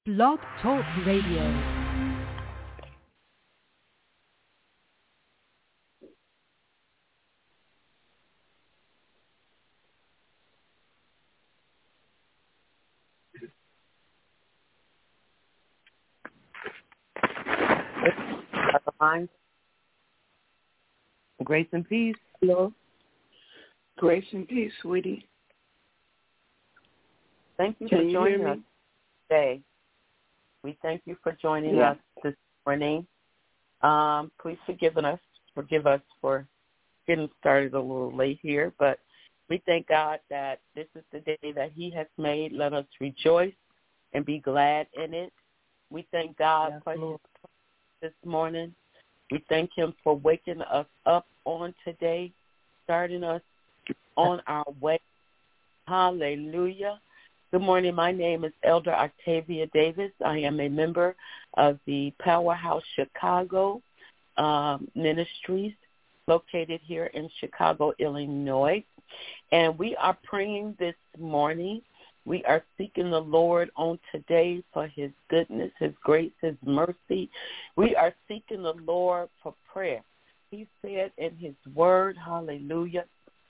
Blog Talk Radio. Grace and peace. Hello. Grace and peace, sweetie. Thank you for joining us today. We thank you for joining us this morning. Please forgive us for getting started a little late here, but we thank God that this is the day that He has made. Let us rejoice and be glad in it. We thank God for His this morning. We thank Him for waking us up on today, starting us on our way. Hallelujah. Good morning. My name is Elder Octavia Davis. I am a member of the Powerhouse Chicago Ministries located here in Chicago, Illinois. And we are praying this morning. We are seeking the Lord on today for His goodness, His grace, His mercy. We are seeking the Lord for prayer. He said in His word, hallelujah,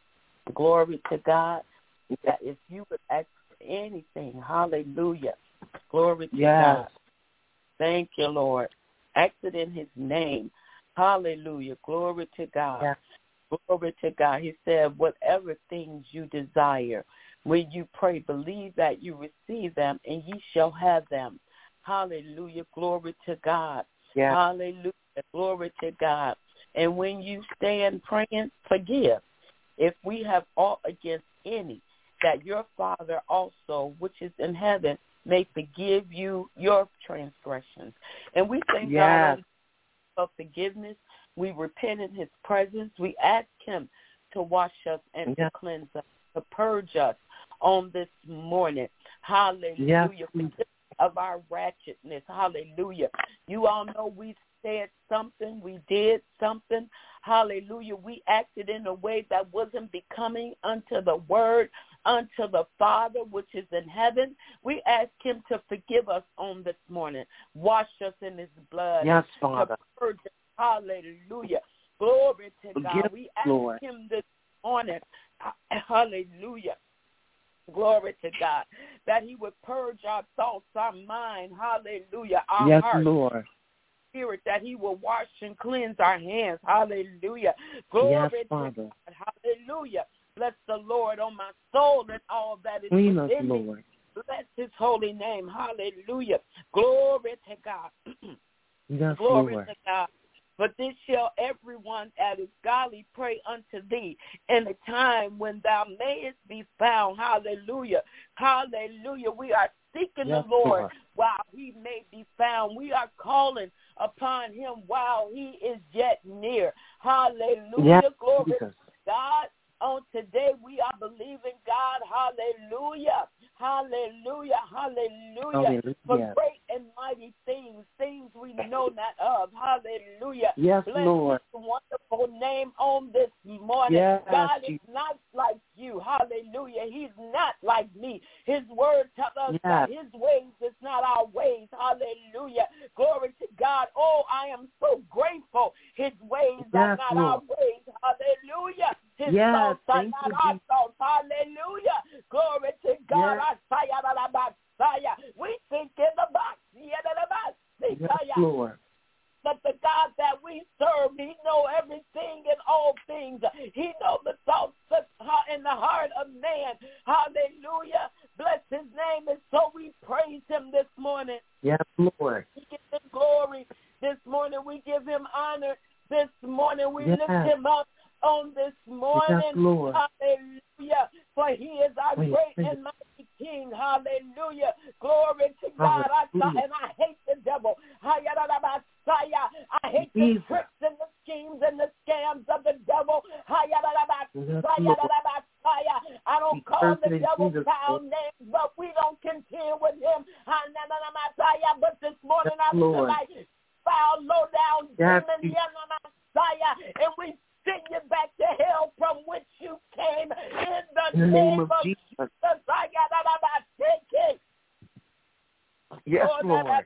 glory to God, that if you would ask for anything, hallelujah, glory to God. Thank you, Lord. Ask it in His name. Hallelujah. Glory to God. Yes. Glory to God. He said, whatever things you desire, when you pray, believe that you receive them and ye shall have them. Hallelujah. Glory to God. Yes. Hallelujah. Glory to God. And when you stand praying, forgive. If we have aught against any, that your Father also, which is in heaven, may forgive you your transgressions. And we thank God for forgiveness. We repent in His presence. We ask Him to wash us and to cleanse us, to purge us on this morning. Hallelujah. Forgive of our ratchetness. Hallelujah. You all know we said something. We did something. Hallelujah. We acted in a way that wasn't becoming unto the Word, unto the Father, which is in heaven. We ask Him to forgive us on this morning. Wash us in His blood. Yes, Father. To purge us. Hallelujah. Glory to God. We ask Him this morning. Hallelujah. Glory to God. That He would purge our thoughts, our mind. Hallelujah. Our hearts. Lord. Spirit, that He will wash and cleanse our hands. Hallelujah. Glory to God. Hallelujah. Bless the Lord, on my soul, and all that is within me. Lord. Bless His holy name. Hallelujah. Glory to God. Yes, Glory Lord. to God. But this shall everyone that is godly pray unto thee in a time when thou mayest be found. Hallelujah. Hallelujah. We are seeking the Lord while He may be found. We are calling upon Him while He is yet near. Hallelujah. Glory to God. On today, we are believing God. Hallelujah. Hallelujah. Hallelujah. For great and mighty things, things we know not of. Hallelujah. Yes, Bless Lord. His wonderful name on this morning. God is not like you. Hallelujah. He's not like me. His word tells us that His ways is not our ways. Hallelujah. Glory to God. Oh, I am so grateful. His ways are not our ways. Hallelujah. His thoughts are not our thoughts. Hallelujah. Glory to God. We think in the box. Yes, Lord. But the God that we serve, He knows everything and all things. He knows the thoughts in the heart of man. Hallelujah. Bless His name. And so we praise Him this morning. Yes, Lord. We give Him glory this morning. We give Him honor this morning. We lift Him up on this morning. Yes, Lord. Hallelujah. For He is our great and mighty King. Hallelujah. Glory to God. And I hate the devil. I hate the tricks and the schemes and the scams of the devil. I don't call the devil foul names, but we don't contend with him. But this morning I feel like foul, low down demon, and we send you back to hell from which you came in the name of Jesus. Yes, Lord.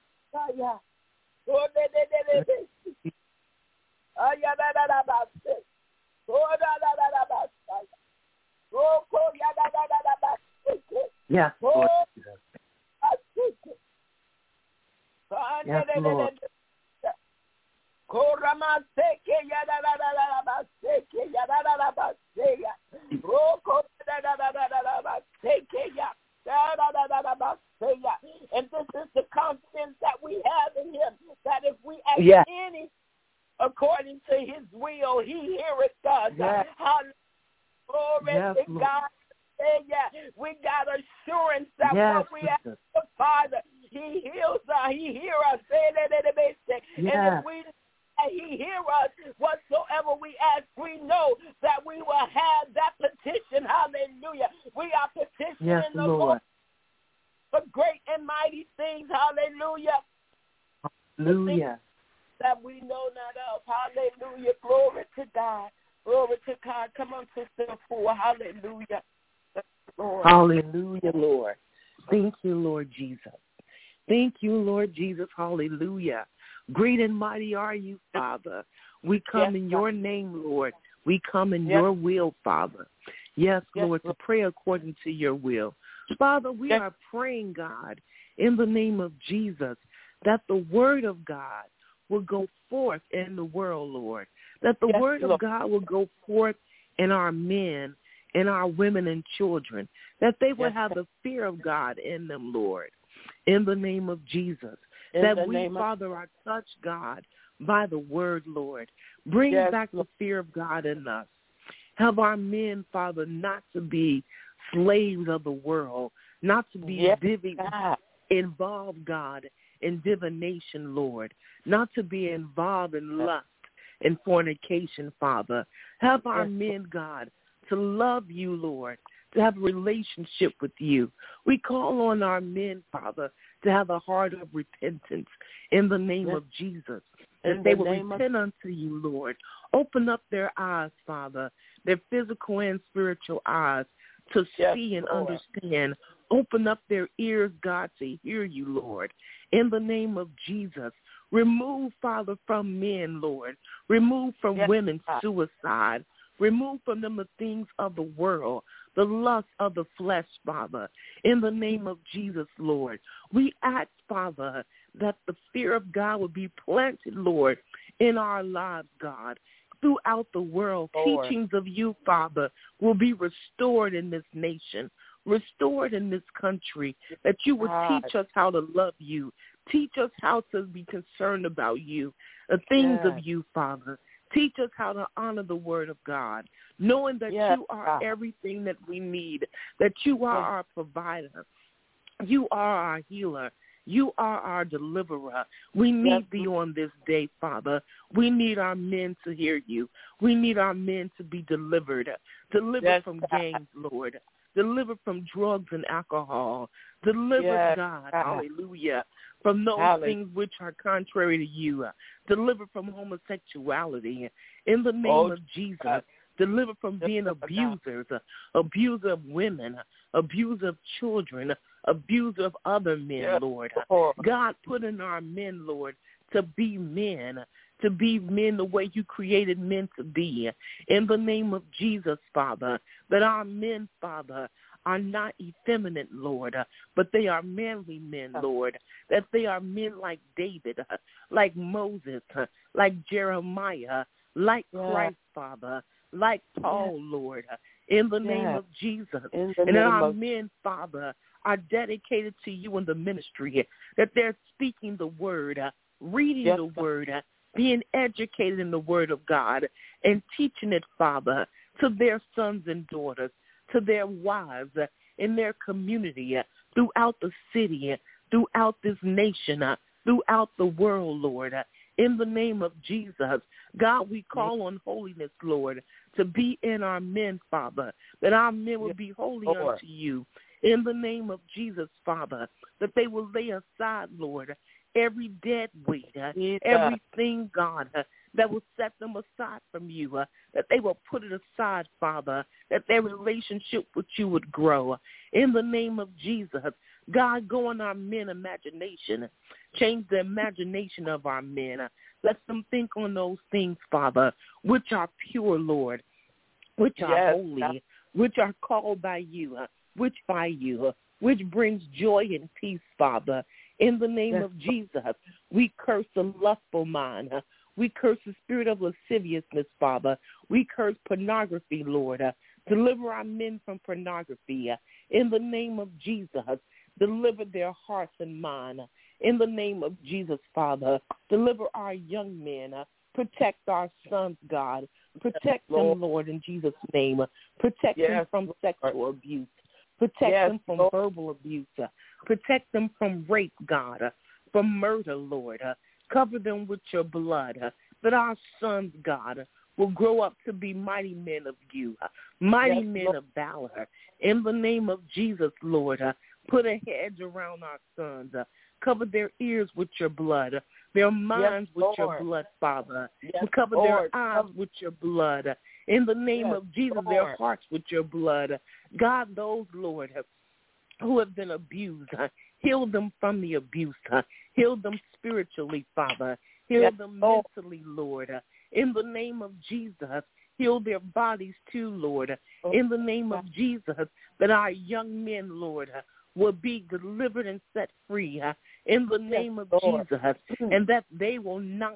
Yes, Lord Jesus. Yes, Lord. And this is the confidence that we have in him, that if we ask any according to his will, he heareth us. Yes. Glory to God. We got assurance that what we ask the Father, he heals us. He hears us. And if he hears us, whatsoever we ask, we know that we will have that petition. Hallelujah. We are petitioning the Lord for great and mighty things. Hallelujah. Hallelujah. That we know not of. Hallelujah. Glory to God. Glory to God. Come on, Sister Four. Hallelujah. Lord. Hallelujah, Lord. Thank you, Lord Jesus. Thank you, Lord Jesus. Hallelujah. Great and mighty are you, Father. We come in your name, Lord. We come in your will, Father. Yes, Lord, to pray according to your will. Father, we are praying, God, in the name of Jesus, that the word of God will go forth in the world, Lord. That the word of God will go forth in our men, in our women and children. That they will have the fear of God in them, Lord. In the name of Jesus. That we, Father, are touched, God, by the word, Lord. Bring back the fear of God in us. Help our men, Father, not to be slaves of the world, not to be involved, God, in divination, Lord, not to be involved in lust and fornication, Father. Help our men, God, to love you, Lord, to have a relationship with you. We call on our men, Father, to have a heart of repentance in the name of Jesus, that they will repent unto you, Lord. Open up their eyes, Father, their physical and spiritual eyes, to see and understand. Open up their ears, God, to hear you, Lord. In the name of Jesus, remove, Father, from men, Lord. Remove from women suicide. Remove from them the things of the world, the lust of the flesh, Father. In the name of Jesus, Lord, we ask, Father, that the fear of God will be planted, Lord, in our lives, God. Throughout the world, teachings of you, Father, will be restored in this nation, restored in this country, that you will teach us how to love you, teach us how to be concerned about you, the things of you, Father. Teach us how to honor the word of God, knowing that you are everything that we need, that you are our provider, you are our healer, you are our deliverer. We need thee on this day, Father. We need our men to hear you. We need our men to be delivered from gangs, Lord. Delivered from drugs and alcohol. Delivered, God, hallelujah, from those things which are contrary to you. Delivered from homosexuality. In the name of Jesus. Delivered from being abusers, abuser of women, abuser of children, abuser of other men, Lord. God, put in our men, Lord, to be men the way you created men to be. In the name of Jesus, Father, that our men, Father, are not effeminate, Lord, but they are manly men, Lord, that they are men like David, like Moses, like Jeremiah, like Christ, Father, like Paul, Lord, in the name of Jesus. And our men, Father, are dedicated to you in the ministry, that they're speaking the word, reading the word, being educated in the word of God, and teaching it, Father, to their sons and daughters, to their wives, in their community, throughout the city, throughout this nation, throughout the world, Lord. In the name of Jesus, God, we call on holiness, Lord, to be in our men, Father, that our men will be holy unto you. In the name of Jesus, Father, that they will lay aside, Lord, every dead weight, everything, God, that will set them aside from you, that they will put it aside, Father, that their relationship with you would grow. In the name of Jesus, God, go on our men imagination. Change the imagination of our men. Let them think on those things, Father, which are pure, Lord, which are holy, which are called by you, which by you, which brings joy and peace, Father. In the name of Jesus, we curse the lustful mind. We curse the spirit of lasciviousness, Father. We curse pornography, Lord. Deliver our men from pornography. In the name of Jesus, deliver their hearts and mind. In the name of Jesus, Father, deliver our young men. Protect our sons, God. Protect them, Lord, in Jesus' name. Protect them from sexual abuse. Protect them from verbal abuse. Protect them from rape, God, from murder, Lord. Cover them with your blood, that our sons, God, will grow up to be mighty men of you, mighty men of valor. In the name of Jesus, Lord, put a hedge around our sons. Cover their ears with your blood, their minds with your blood, Father. Cover their eyes with your blood. In the name of Jesus, their hearts with your blood. God, those, Lord, who have been abused, heal them from the abuse. Heal them spiritually, Father. Heal them mentally, Lord. In the name of Jesus, heal their bodies too, Lord. In the name of Jesus, that our young men, Lord, will be delivered and set free. In the name of Jesus, and that they will not,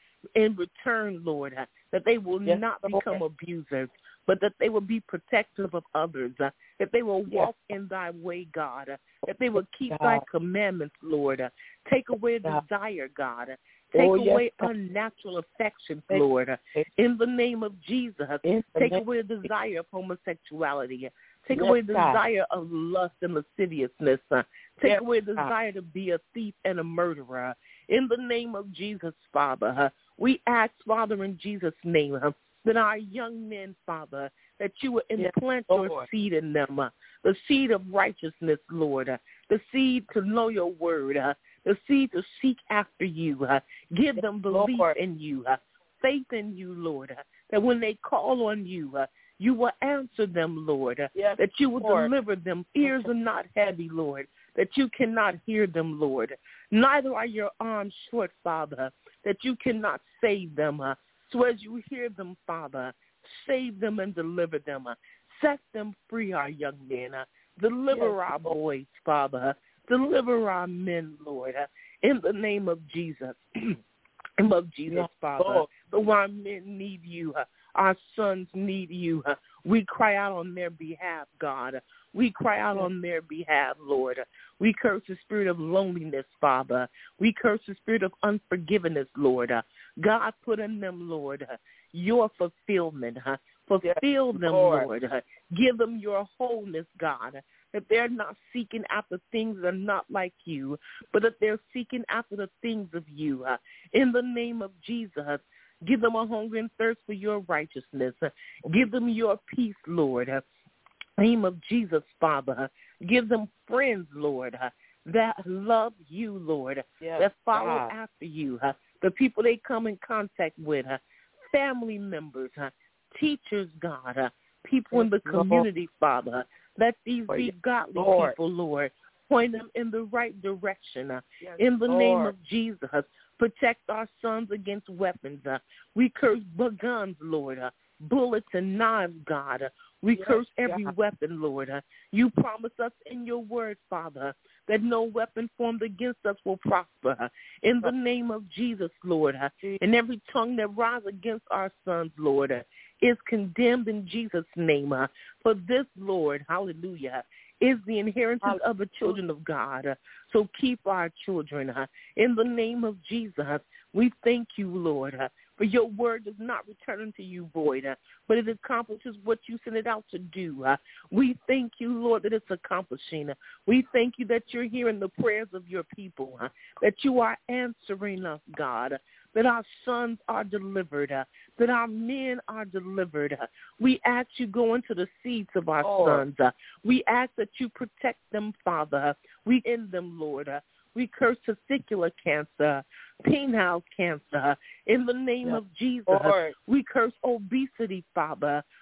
in return, Lord, that they will not become abusers, but that they will be protective of others, that they will walk in thy way, God, that they will keep thy commandments, Lord. Take away desire, God. Take away unnatural affections, Lord. In the name of Jesus, take away the desire of homosexuality. Take away the desire of lust and lasciviousness. Take away the desire to be a thief and a murderer. In the name of Jesus, Father, we ask, Father, in Jesus' name, that our young men, Father, that you will implant your seed in them, the seed of righteousness, Lord, the seed to know your word, the seed to seek after you. Give them belief in you, faith in you, Lord, that when they call on you, you will answer them, Lord, that you will deliver them. Ears are not heavy, Lord, that you cannot hear them, Lord. Neither are your arms short, Father, that you cannot save them. So as you hear them, Father, save them and deliver them. Set them free, our young men. Deliver our boys, Father. Deliver our men, Lord, in the name of Jesus. In the name of Jesus, Father. So our men need you. Our sons need you. We cry out on their behalf, God. We cry out on their behalf, Lord. We curse the spirit of loneliness, Father. We curse the spirit of unforgiveness, Lord. God, put in them, Lord, your fulfillment. Fulfill them, Lord. Give them your wholeness, God, that they're not seeking after things that are not like you, but that they're seeking after the things of you. In the name of Jesus, give them a hunger and thirst for your righteousness. Give them your peace, Lord. In the name of Jesus, Father. Give them friends, Lord, that love you, Lord, that follow after you, the people they come in contact with, family members, teachers, God, people in the community, Father. Let these be godly people, Lord. Point them in the right direction. In the name of Jesus, protect our sons against weapons. We curse guns, Lord, bullets and knives, God. We curse every weapon, Lord. You promise us in your word, Father, that no weapon formed against us will prosper. In the name of Jesus, Lord, and every tongue that rises against our sons, Lord, is condemned in Jesus' name. For this, Lord, hallelujah, is the inheritance of the children of God. So keep our children. In the name of Jesus, we thank you, Lord, for your word does not return unto you void, but it accomplishes what you sent it out to do. We thank you, Lord, that it's accomplishing. We thank you that you're hearing the prayers of your people, that you are answering us, God, that our sons are delivered, that our men are delivered. We ask you go into the seeds of our sons. We ask that you protect them, Father. We end them, Lord. We curse testicular cancer, penile cancer. In the name of Jesus, we curse obesity, Father.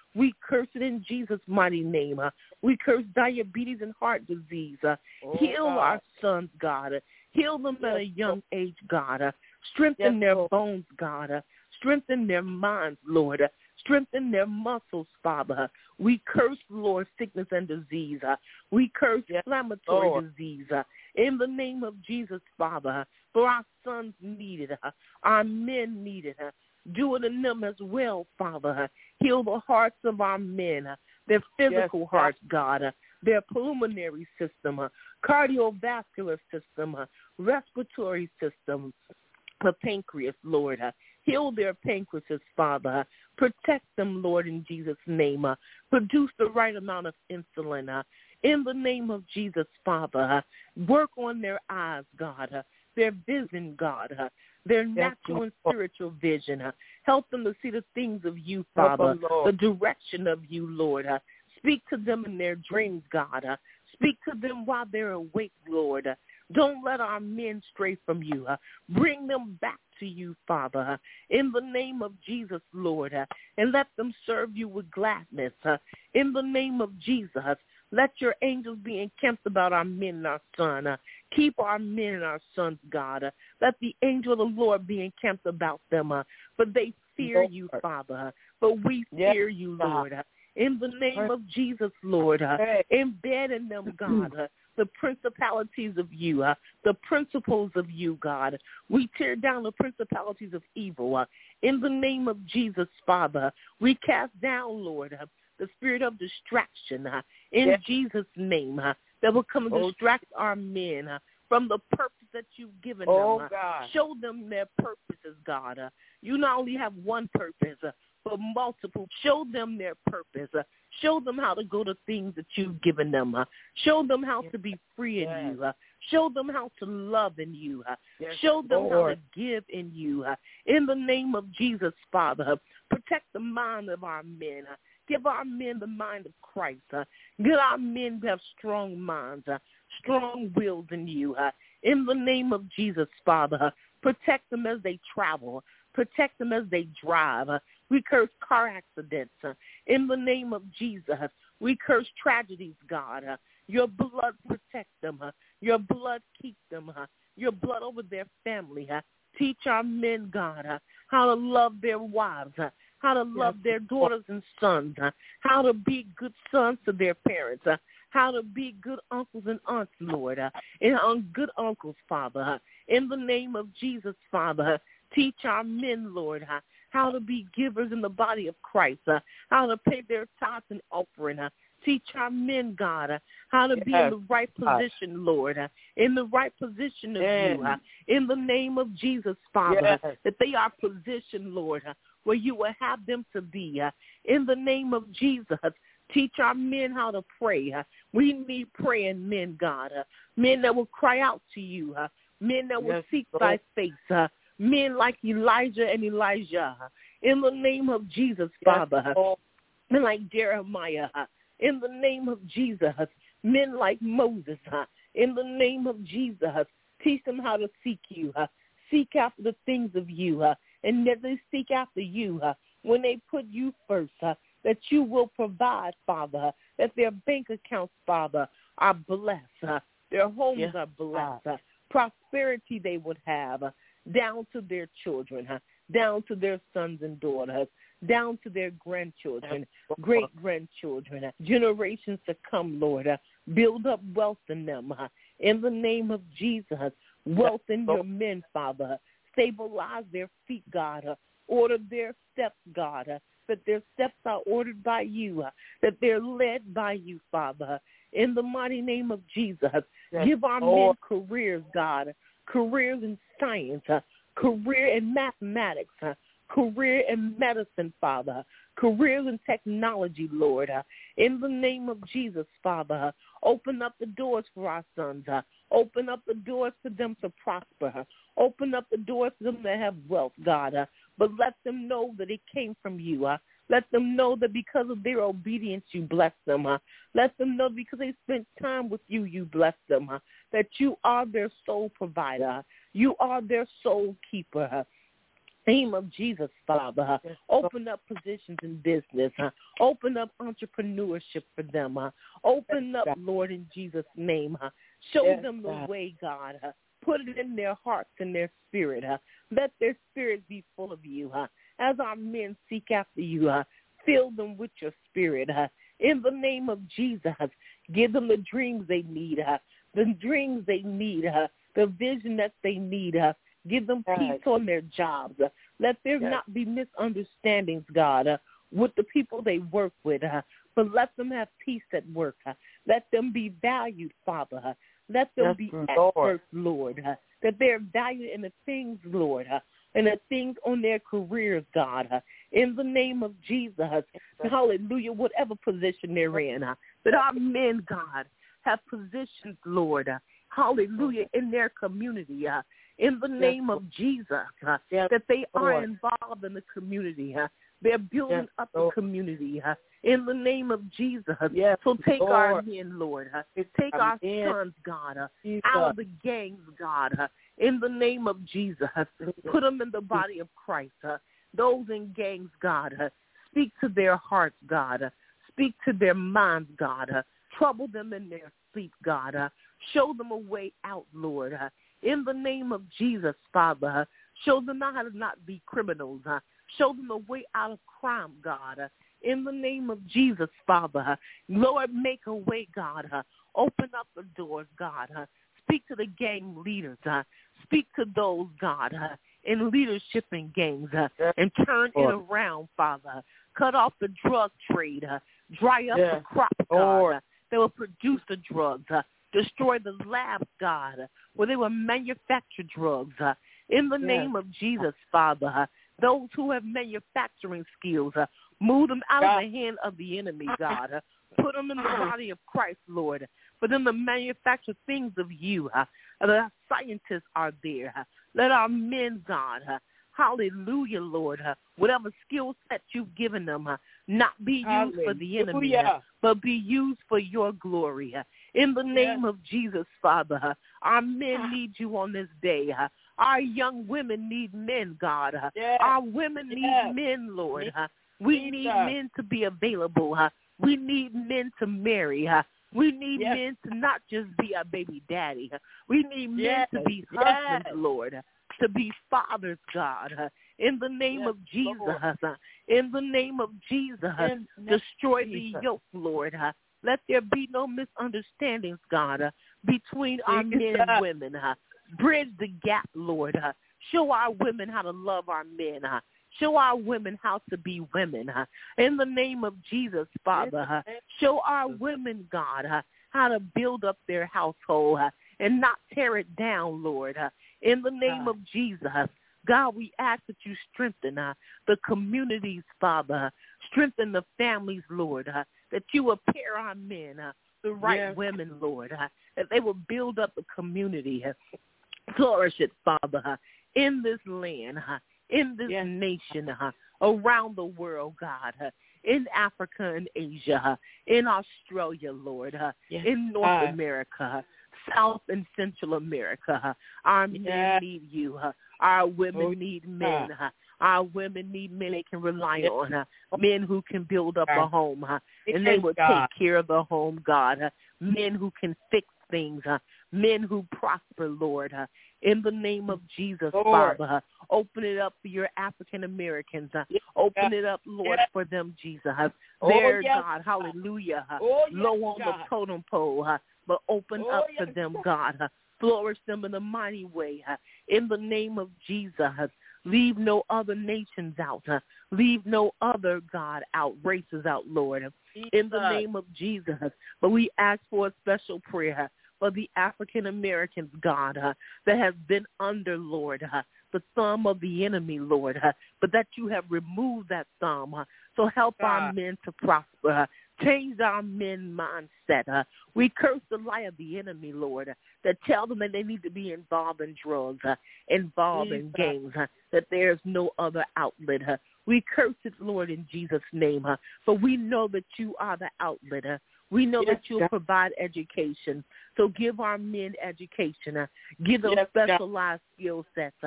We curse it in Jesus' mighty name. We curse diabetes and heart disease. Heal our sons, God. Heal them at a young age, God. Strengthen their bones, God. Strengthen their minds, Lord. Strengthen their muscles, Father. We curse, Lord, sickness and disease. We curse inflammatory disease. In the name of Jesus, Father, for our sons need it. Our men need it. Do it in them as well, Father. Heal the hearts of our men, their physical hearts, God, their pulmonary system, cardiovascular system, respiratory system, the pancreas, Lord. Heal their pancreases, Father. Protect them, Lord, in Jesus' name. Produce the right amount of insulin. In the name of Jesus, Father. Work on their eyes, God, their vision, God, their natural and spiritual vision. Help them to see the things of you, Father, the direction of you, Lord. Speak to them in their dreams, God. Speak to them while they're awake, Lord. Don't let our men stray from you. Bring them back to you, Father, in the name of Jesus, Lord, and let them serve you with gladness. In the name of Jesus, let your angels be encamped about our men and our sons. Keep our men and our sons, God. Let the angel of the Lord be encamped about them, for they fear you, Father. But we fear you, Lord. In the name of Jesus, Lord, embed in them, God, the principalities of you, the principles of you, God. We tear down the principalities of evil. In the name of Jesus, Father, we cast down, Lord, the spirit of distraction in Jesus' name that will come and distract our men from the purpose that you've given them. Show them their purposes, God. You not only have one purpose, but multiple. Show them their purpose. Show them how to go to things that you've given them. Show them how to be free in you. Show them how to love in you. Show them how to give in you. In the name of Jesus, Father, protect the mind of our men. Give our men the mind of Christ. Get our men to have strong minds, strong wills in you. In the name of Jesus, Father, protect them as they travel. Protect them as they drive. We curse car accidents. In the name of Jesus, we curse tragedies, God. Your blood protect them. Your blood keep them. Your blood over their family. Teach our men, God, how to love their wives, how to love their daughters and sons, how to be good sons to their parents, how to be good uncles and aunts, Lord, and good uncles, Father. In the name of Jesus, Father, teach our men, Lord, how to be givers in the body of Christ, how to pay their tithes and offering. Teach our men, God, how to be in the right position, Lord, in the right position of you, in the name of Jesus, Father, that they are positioned, Lord, where you will have them to be. In the name of Jesus, teach our men how to pray. We need praying men, God, men that will cry out to you, men that will seek thy face, men like Elijah and Elijah. In the name of Jesus, Father, men like Jeremiah. In the name of Jesus, men like Moses. In the name of Jesus, teach them how to seek you. Seek after the things of you. And that they seek after you when they put you first, that you will provide, Father, that their bank accounts, Father, are blessed. Their homes are blessed. Prosperity they would have down to their children, down to their sons and daughters, down to their grandchildren, great-grandchildren, generations to come, Lord. Build up wealth in them. In the name of Jesus, wealth in your men, Father. Stabilize their feet, God. Order their steps, God. That their steps are ordered by you. That they're led by you, Father. In the mighty name of Jesus, give our men careers, God. Careers in science, career in mathematics, career in medicine, Father, careers in technology, Lord. In the name of Jesus, Father, open up the doors for our sons. Open up the doors for them to prosper. Open up the doors for them to have wealth, God. But let them know that it came from you. Let them know that because of their obedience, you bless them. Let them know because they spent time with you, you bless them. That you are their sole provider. You are their soul keeper. name of Jesus, Father. Open up positions in business. Open up entrepreneurship for them. Open up, Lord, in Jesus' name. Show them the way, God. Put it in their hearts and their spirit. Let their spirit be full of you. As our men seek after you, fill them with your spirit. In the name of Jesus, give them the dreams they need, the vision that they need. Give them peace on their jobs. Let there not be misunderstandings, God, with the people they work with, but let them have peace at work. Let them be valued, Father. Let them be experts, Lord, that they're valued in the things, Lord, and the things on their careers, God. In the name of Jesus, hallelujah, whatever position they're in, that our men, God, have positions, Lord, hallelujah, in their community, in the name of Jesus, that they are involved in the community. They're building up the community in the name of Jesus. So take our men, Lord. Take our sons, God, out of the gangs, God, in the name of Jesus. Put them in the body of Christ. Those in gangs, God, speak to their hearts, God. Speak to their minds, God. Trouble them in their sleep, God. Show them a way out, Lord. In the name of Jesus, Father. Show them how to not be criminals. Show them a way out of crime, God. In the name of Jesus, Father. Lord, make a way, God. Open up the doors, God. Speak to the gang leaders. Speak to those, God, in leadership in gangs, and turn it around, Father. Cut off the drug trade. Dry up the crop, God, that will produce the drugs. Destroy the labs, God, where they will manufacture drugs. In the name of Jesus, Father, those who have manufacturing skills, move them out of the hand of the enemy, God. Put them in the body of Christ, Lord, for them to manufacture things of you. The scientists are there. Let our men, God, hallelujah, Lord, whatever skill set you've given them, not be used for the enemy, but be used for your glory. In the name of Jesus, Father, our men need you on this day. Our young women need men, God. Our women need men, Lord. We need men to be available. We need men to marry. We need men to not just be a baby daddy. We need men to be husbands, Lord, to be fathers, God. In the name of Jesus, in the name of Jesus, destroy the yoke, Lord. Let there be no misunderstandings, God, between our men and women. Bridge the gap, Lord. Show our women how to love our men. Show our women how to be women. In the name of Jesus, Father, show our women, God, how to build up their household and not tear it down, Lord. In the name of Jesus, God, we ask that you strengthen the communities, Father. Strengthen the families, Lord, that you will pair our men, the right women, Lord, that they will build up the community, flourish it, Father, in this land, in this nation, around the world, God, in Africa and Asia, in Australia, Lord, in North America, South and Central America. Our men need you. Our women need men. Our women need men they can rely on, men who can build up a home, and they will take care of the home, God. Men who can fix things, men who prosper, Lord. In the name of Jesus, Father, open it up for your African Americans. Open it up, Lord, for them, Jesus. They're, God, hallelujah, low on the totem pole, but open up for them, God. Flourish them in a mighty way. In the name of Jesus, leave no other nations out. Leave no other, God, out, races out, Lord. In the name of Jesus. But we ask for a special prayer for the African Americans, God, that have been under, Lord, the thumb of the enemy, Lord, but that you have removed that thumb. So help our men to prosper. Change our men mindset. We curse the lie of the enemy, Lord, that tell them that they need to be involved in drugs, involved in gangs, that there's no other outlet. We curse it, Lord, in Jesus' name. For we know that you are the outlet. We know that you'll provide education. So give our men education. Give them specialized skill sets.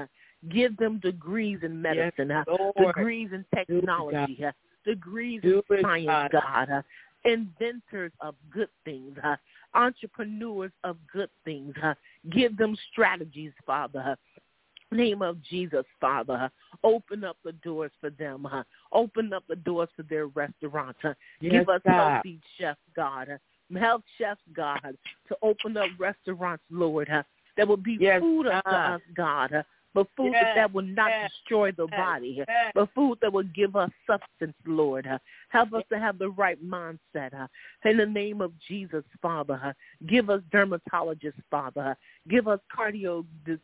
Give them degrees in medicine, degrees in technology, degrees in science, God. Inventors of good things, entrepreneurs of good things. Give them strategies, Father. Name of Jesus, Father. Open up the doors for them. Open up the doors for their restaurants. Give us healthy chefs, God. Health chefs, God, to open up restaurants, Lord, that will be food unto us, God. But food that will not destroy the body, but food that will give us substance, Lord. Help us to have the right mindset. In the name of Jesus, Father, give us dermatologists, Father. Give us cardiology,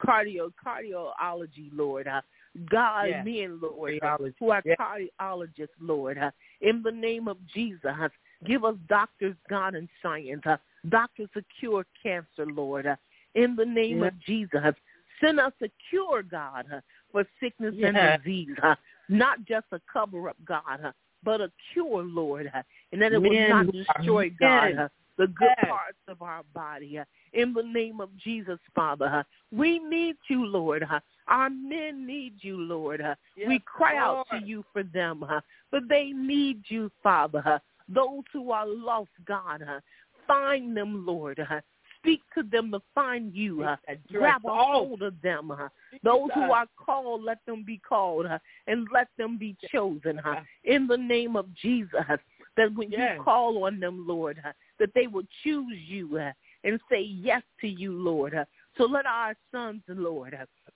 Lord. God, men, Lord, who are cardiologists, Lord. In the name of Jesus, give us doctors, God, in science. Doctors to cure cancer, Lord. In the name of Jesus, send us a cure, God, for sickness and disease. Not just a cover-up, God, but a cure, Lord. And that it will not destroy, God, the good parts of our body. In the name of Jesus, Father, we need you, Lord. Our men need you, Lord. We cry out to you for them, but they need you, Father. Those who are lost, God, find them, Lord. Speak to them to find you. Grab a hold of them. Those who are called, let them be called, and let them be chosen. In the name of Jesus, that when you call on them, Lord, that they will choose you and say yes to you, Lord. So let our sons, Lord,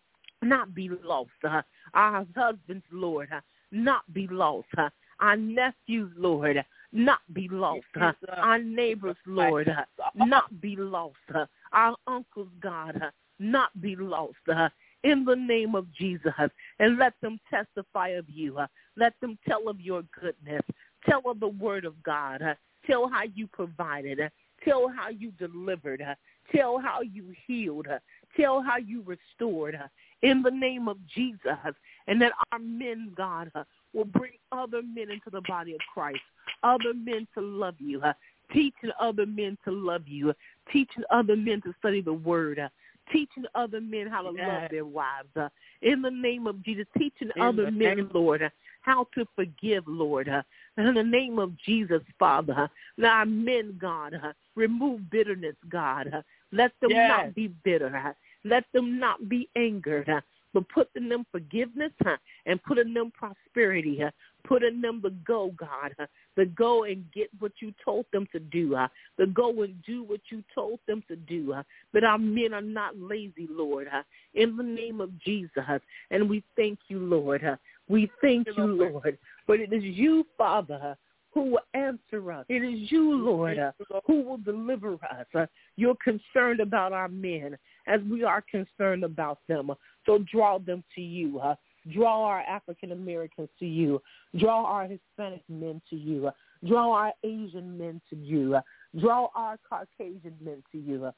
not be lost. Our husbands, Lord, not be lost. Our nephews, Lord, not be lost. Our neighbors, Lord, not be lost. Our uncles, God, not be lost. In the name of Jesus, and let them testify of you. Let them tell of your goodness. Tell of the word of God. Tell how you provided. Tell how you delivered. Tell how you healed. Tell how you restored. In the name of Jesus, and that our men, God, will bring other men into the body of Christ, other men to love you, teaching other men to love you, teaching other men to study the word, teaching other men how to love their wives. In the name of Jesus, teaching other men, Lord, how to forgive, Lord. In the name of Jesus, Father, let our men, God, remove bitterness, God. Let them not be bitter. Let them not be angered, but put in them forgiveness and put in them prosperity. Put in them the go, God, the go and get what you told them to do, the go and do what you told them to do. But our men are not lazy, Lord, in the name of Jesus. And we thank you, Lord. We thank you, Lord. But it is you, Father, who will answer us. It is you, Lord, who will deliver us. You're concerned about our men as we are concerned about them. So draw them to you. Draw our African Americans to you. Draw our Hispanic men to you. Draw our Asian men to you. Draw our Caucasian men to you.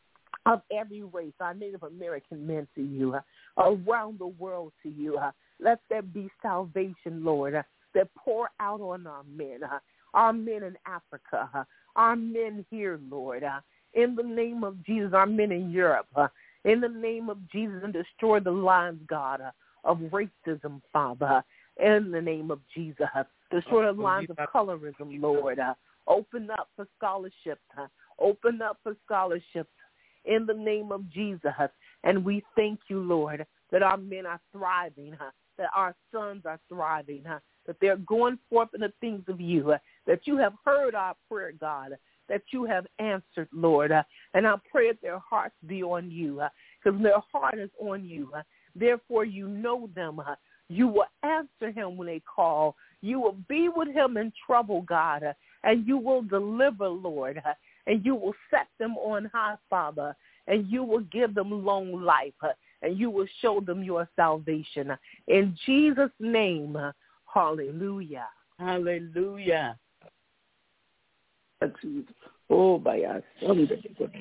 Of every race, our Native American men to you. Around the world to you. Let there be salvation, Lord, that pour out on our men in Africa, our men here, Lord. In the name of Jesus, our men in Europe. In the name of Jesus, and destroy the lines, God, of racism, Father. In the name of Jesus, destroy the lines of colorism, Lord. Open up for scholarships. Open up for scholarships in the name of Jesus. And we thank you, Lord, that our men are thriving, that our sons are thriving, that they're going forth in the things of you, that you have heard our prayer, God, that you have answered, Lord. And I pray that their hearts be on you, because their heart is on you. Therefore, you know them. You will answer him when they call. You will be with him in trouble, God, and you will deliver, Lord, and you will set them on high, Father, and you will give them long life, and you will show them your salvation. In Jesus' name, hallelujah. Hallelujah. Oh, by our Sunday.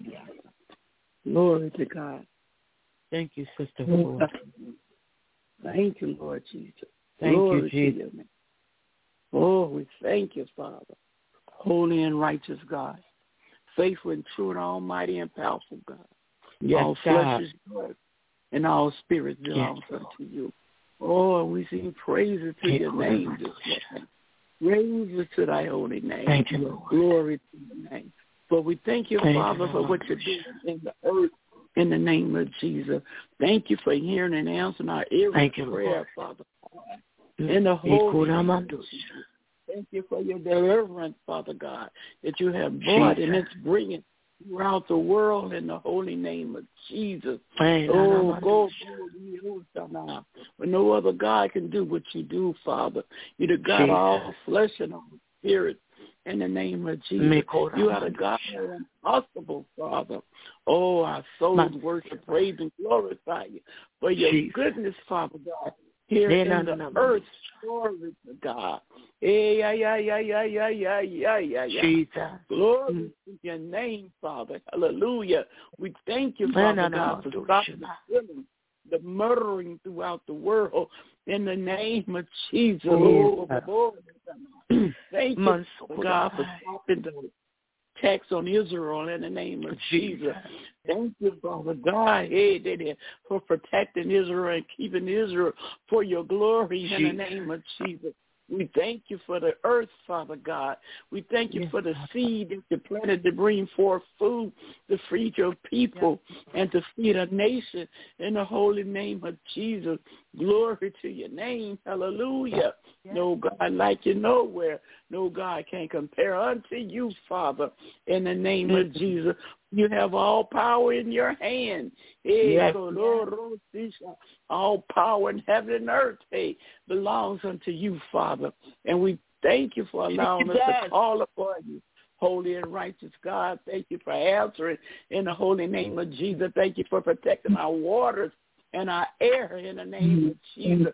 Glory to God. Thank you, Sister Ford. Thank you, Lord Jesus. Thank Glory you, Jesus. Oh, we thank you, Father. Holy and righteous God. Faithful and true and almighty and powerful God. Yes, all God. flesh is good, and all spirits belongs unto you. Oh, and we sing praises to your name this morning. Praises to thy holy name. Thank you, Lord. Glory to your name. But we thank you, Father, for what you're doing in the earth in the name of Jesus. Thank you for hearing and answering our every prayer, Father. In the holy name of Jesus. Thank you for your deliverance, Father God, that you have brought and it's bringing throughout the world in the holy name of Jesus. Oh, go, but no other God can do what you do, Father. You're the God of all flesh and all spirit. In the name of Jesus, you are the God of the impossible, Father. Oh, our souls worship, praise, and glorify you for your goodness, Father God. Here in the earth, glory to God. Glory to your name, Father. Hallelujah. We thank you, Father God, for stopping the killing, the murdering throughout the world in the name of Jesus. Thank you, God, for stopping the attacks on Israel in the name of Jesus. Thank you, Father God, for protecting Israel and keeping Israel for your glory in the name of Jesus. We thank you for the earth, Father God. We thank you for the seed that you planted to bring forth food to feed your people and to feed a nation in the holy name of Jesus. Glory to your name. Hallelujah. No God like you nowhere. No God can compare unto you, Father, in the name of Jesus. You have all power in your hand. All power in heaven and earth belongs unto you, Father. And we thank you for allowing us to call upon you. Holy and righteous God, thank you for answering in the holy name of Jesus. Thank you for protecting our waters and our air in the name of Jesus.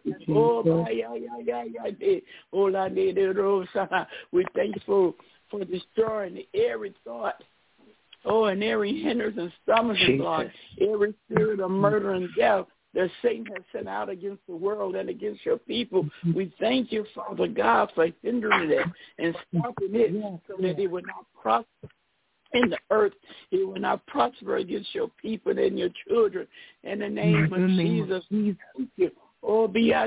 We thank you for destroying every thought. Oh, and every hindrance and stumbling block, every spirit of murder and death that Satan has sent out against the world and against your people. We thank you, Father God, for hindering it and stopping it so that it would not prosper in the earth. It will not prosper against your people and your children. In the name of Jesus, thank you. Oh, for you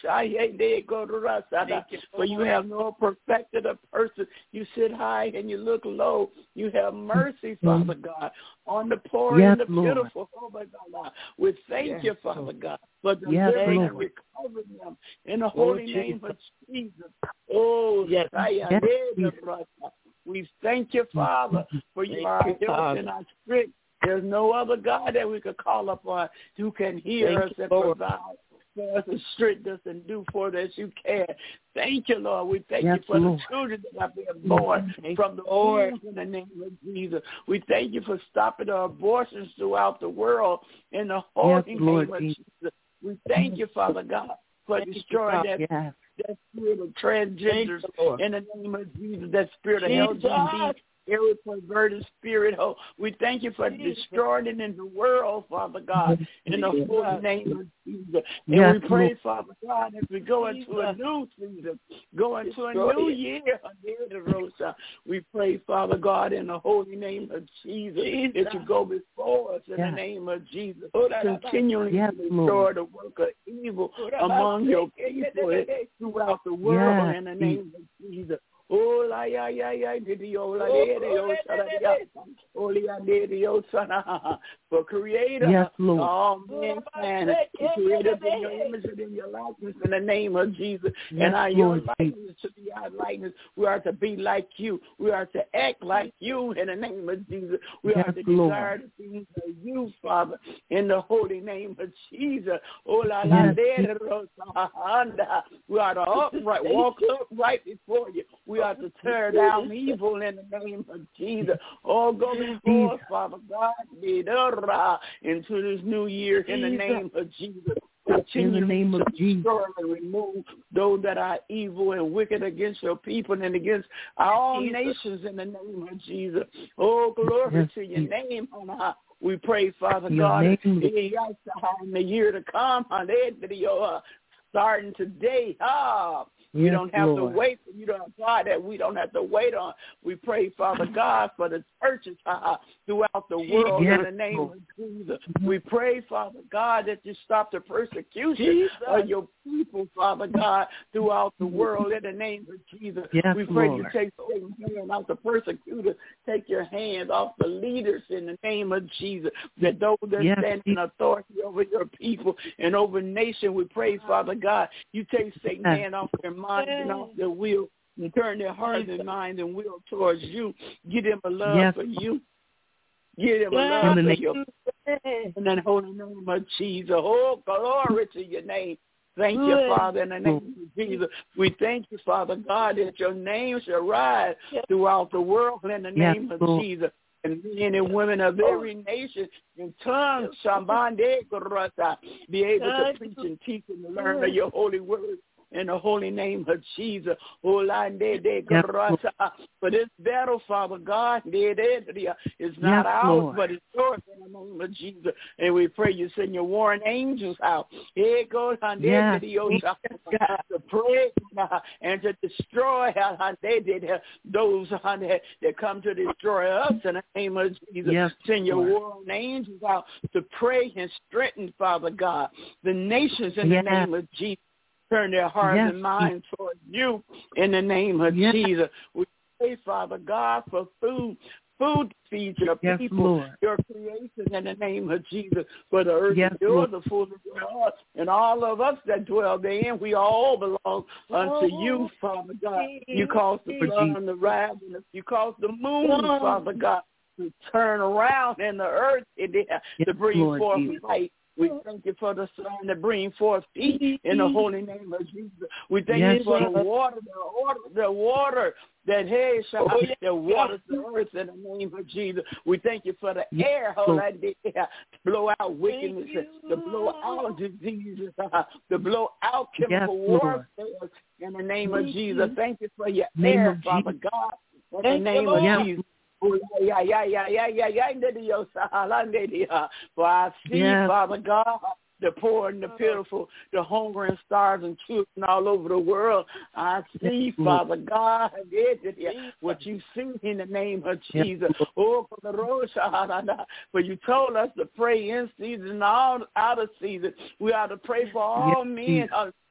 have no perfected a person. You sit high and you look low. You have mercy, Father God, on the poor and the beautiful. Oh, my God. We thank you, Father God, for delivering and recovering them in the holy name of Jesus. Oh, we thank you, Father, for you are our health and our strength. There's no other God that we could call upon who can hear us and provide for us and strengthen us and do for us as you can. Thank you, Lord. We thank you for the children that are being born from the womb in the name of Jesus. We thank you for stopping the abortions throughout the world in the holy name of Jesus. We thank you, Father God, for destroying that spirit of transgenders in the name of Jesus, that spirit of LGBT, every perverted spirit. Oh, we thank you for destroying it in the world, Father God, in the holy name of Jesus. And we pray, Father God, as we go into a new season, go into a new year, we pray, Father God, in the holy name of Jesus, that you go before us in the name of Jesus, continuing to restore the work of evil among your people throughout the world in the name of Jesus. Oh, for Creator, all mankind, created in your image and in your likeness in the name of Jesus. And your likeness to be our likeness. We are to be like you. We are to act like you in the name of Jesus. We are to desire the things of you, Father, in the holy name of Jesus. We are to walk upright before you. We are to tear down evil in the name of Jesus. Oh, go before us, Father God, into this new year in the name of Jesus. In the name of Jesus, and remove those that are evil and wicked against your people and against all nations in the name of Jesus. Oh, glory to your name. We pray, Father God, in the year to come, starting today. We don't have to wait for you to apply that. We don't have to wait on. We pray, Father God, for the churches throughout the world in the name of Jesus. We pray, Father God, that you stop the persecution of your people, Father God, throughout the world in the name of Jesus. We pray you take Satan's hand off the persecutors, take your hand off the leaders in the name of Jesus, that those that stand in authority over your people and over nation, we pray, Father God, you take Satan's hand off their minds and off their will, and turn their hearts and minds and will towards you. Give them a love for you. Give them a love for your in the holy name of Jesus. Oh, glory to your name. Thank you, Father, in the name of Jesus. We thank you, Father God, that your name shall rise throughout the world in the name of Jesus. And men and women of every nation in tongues, Shambande Gorata, be able to preach and teach and learn of your holy word. In the holy name of Jesus. For this battle, Father God, is not ours, but it's yours in the name of Jesus. And we pray you send your warring angels out. To pray and to destroy those that come to destroy us in the name of Jesus. Send your warring angels out to pray and strengthen, Father God, the nations in the name of Jesus. Turn their hearts and minds towards you in the name of Jesus. We pray, Father God, for food to feed your people, your creation in the name of Jesus. For the earth is yours, the fullness thereof, and all of us that dwell therein, we all belong unto you, Father God. You cause the sun to rise, and you cause the moon, Father God, to turn around in the earth to bring forth light. We thank you for the sun that brings forth heat in the holy name of Jesus. We thank you for the water that waters the earth in the name of Jesus. We thank you for the air, to blow out wickedness, to blow out diseases, to blow out chemical warfare in the name of Jesus. Thank you for your air, Father God, in the name of Jesus. For I see, Father God, the poor and the pitiful, the hungry and starving children all over the world. I see, Father God, what you see in the name of Jesus. Oh, for you told us to pray in season and out of season. We ought to pray for all men,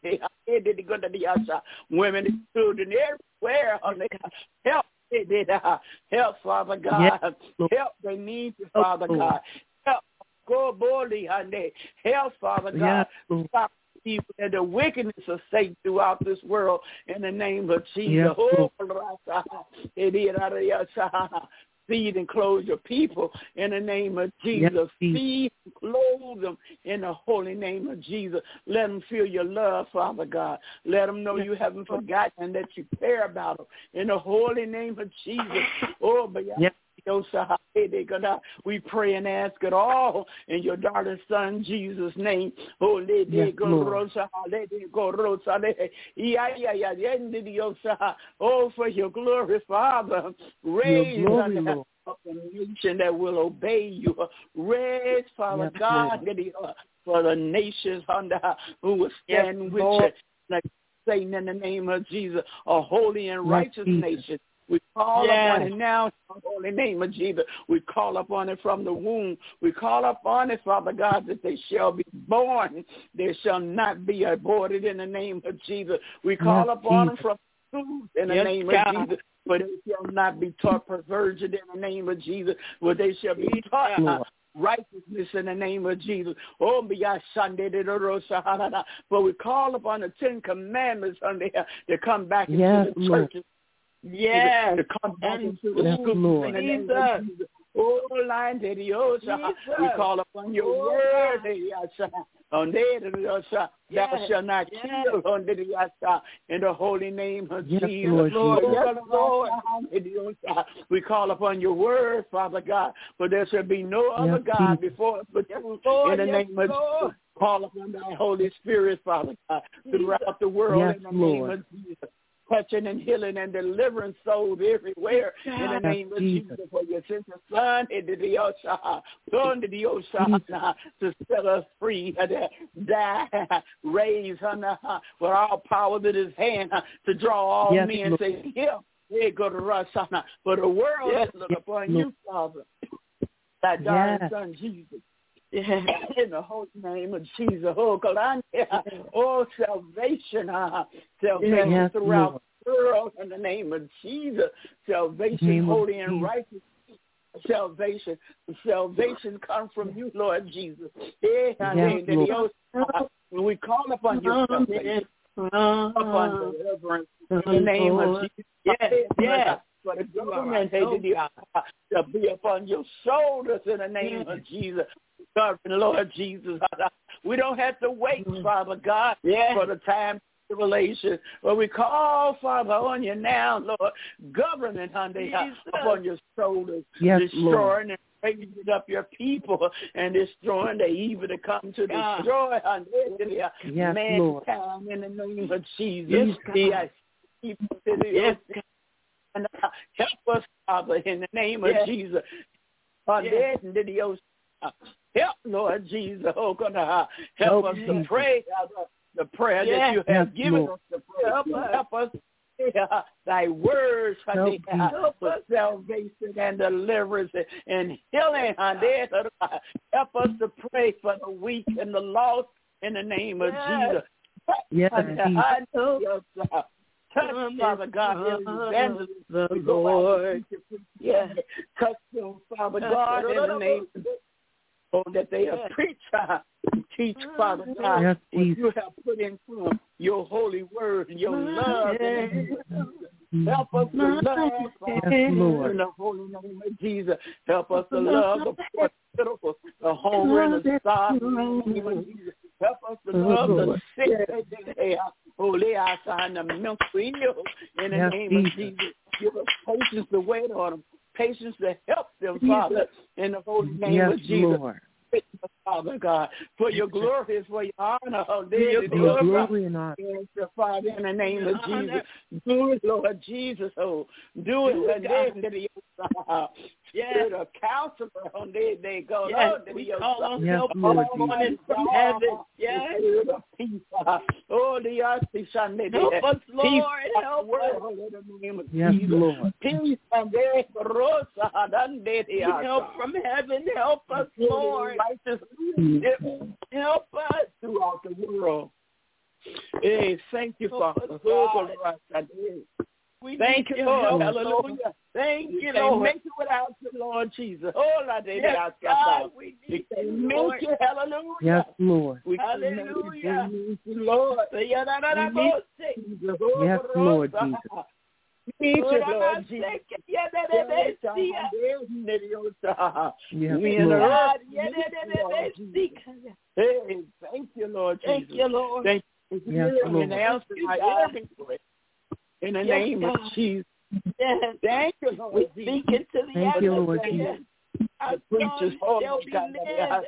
women and children everywhere. Help. Help, Father God. Help they need you, Father God. Help. Go boldly, honey. Help, Father God. Stop evil and the wickedness of Satan throughout this world in the name of Jesus. Feed and clothe your people in the name of Jesus. Feed and clothe them in the holy name of Jesus. Let them feel your love, Father God. Let them know you haven't forgotten and that you care about them in the holy name of Jesus. Oh, but we pray and ask it all in your darling son Jesus' name. Oh, for your glory, Father. Raise a nation that will obey you. Raise, Father God, for the nations who will stand with you, like Satan, in the name of Jesus, a holy and righteous nation. We call upon it now in the holy name of Jesus. We call upon it from the womb. We call upon it, Father God, that they shall be born. They shall not be aborted in the name of Jesus. We call upon them from schools in the name of Jesus. But they shall not be taught perversion in the name of Jesus. But they shall be taught righteousness in the name of Jesus. Oh, but we call upon the 10 Commandments to come back into the churches. To come back into the schools in the name of Jesus. Oh, we call upon your word. Thou shalt not kill in the holy name of Jesus. Lord. We call upon your word, Father God, for there shall be no other God before us but you in the name of Jesus. Call upon thy Holy Spirit, Father God, throughout the world in the name of Jesus. Touching and healing and delivering souls everywhere in the name of Jesus. For your sent the Son into the ocean to set us free, die, raise, with all power in his hand to draw all men to him. For the world is looking upon you, Father. thy darling son Jesus. In the holy name of Jesus. Oh, salvation. Salvation throughout the world in the name of Jesus. Salvation, holy and righteous. Salvation comes from you, Lord Jesus. When we call upon your salvation, upon deliverance in the name of Jesus. Yes. For the government to be upon your shoulders in the name of Jesus. God, Lord Jesus, we don't have to wait, Father God, for the time of tribulation. But we call, Father, on you now, Lord, government upon your shoulders, destroying and raising up your people and destroying the evil to come to destroy mankind in the name of Jesus. And help us, Father, in the name of Jesus. Help, Lord Jesus. Oh, God, help us to pray the prayer that you have given us to pray. Help us. Thy words for salvation and deliverance and healing. Help us to pray for the weak and the lost in the name of Jesus. Touch, Father God, the Lord. Touch them, Father God, in the name of Jesus. So that they are preach, teach, Father God, what you have put into them, your holy word, your love. Help us to love, Father, in the holy name of Jesus. Help us to love the poor, the hungry, and the starving in the name of Jesus. Help us to love the sick, holy and the mental ill in the name of Jesus. Give us patience to wait on them. Patience to help them, Father, in the holy name of Jesus. Lord. Father God, for your glory is for your honor. Your glory and honor. Father, in the name of Jesus. Do it, Lord Jesus. Oh, do it. The counselor on they go. We call on help morning from heaven. Oh, the help us, Lord. Help us. Yes, Lord. Peace and help from heaven. Help us, Lord. Help us throughout the world. Hey, thank you, Father. We thank you, Lord. Hallelujah. Thank you, Lord. Make it without you, Lord Jesus. Oh, yes, God, we need you, Lord. Hallelujah. Yes, Lord. Hallelujah. Lord. Yes, Lord Jesus. Thank you, Lord Jesus. Hey, thank you, Lord Jesus. Thank you, Lord. Thank you for hearing and answering my every prayer. In the name of Jesus. Yes. Thank you, Lord. We speak into the thank you, Lord Jesus. The preachers, holy God. Yes.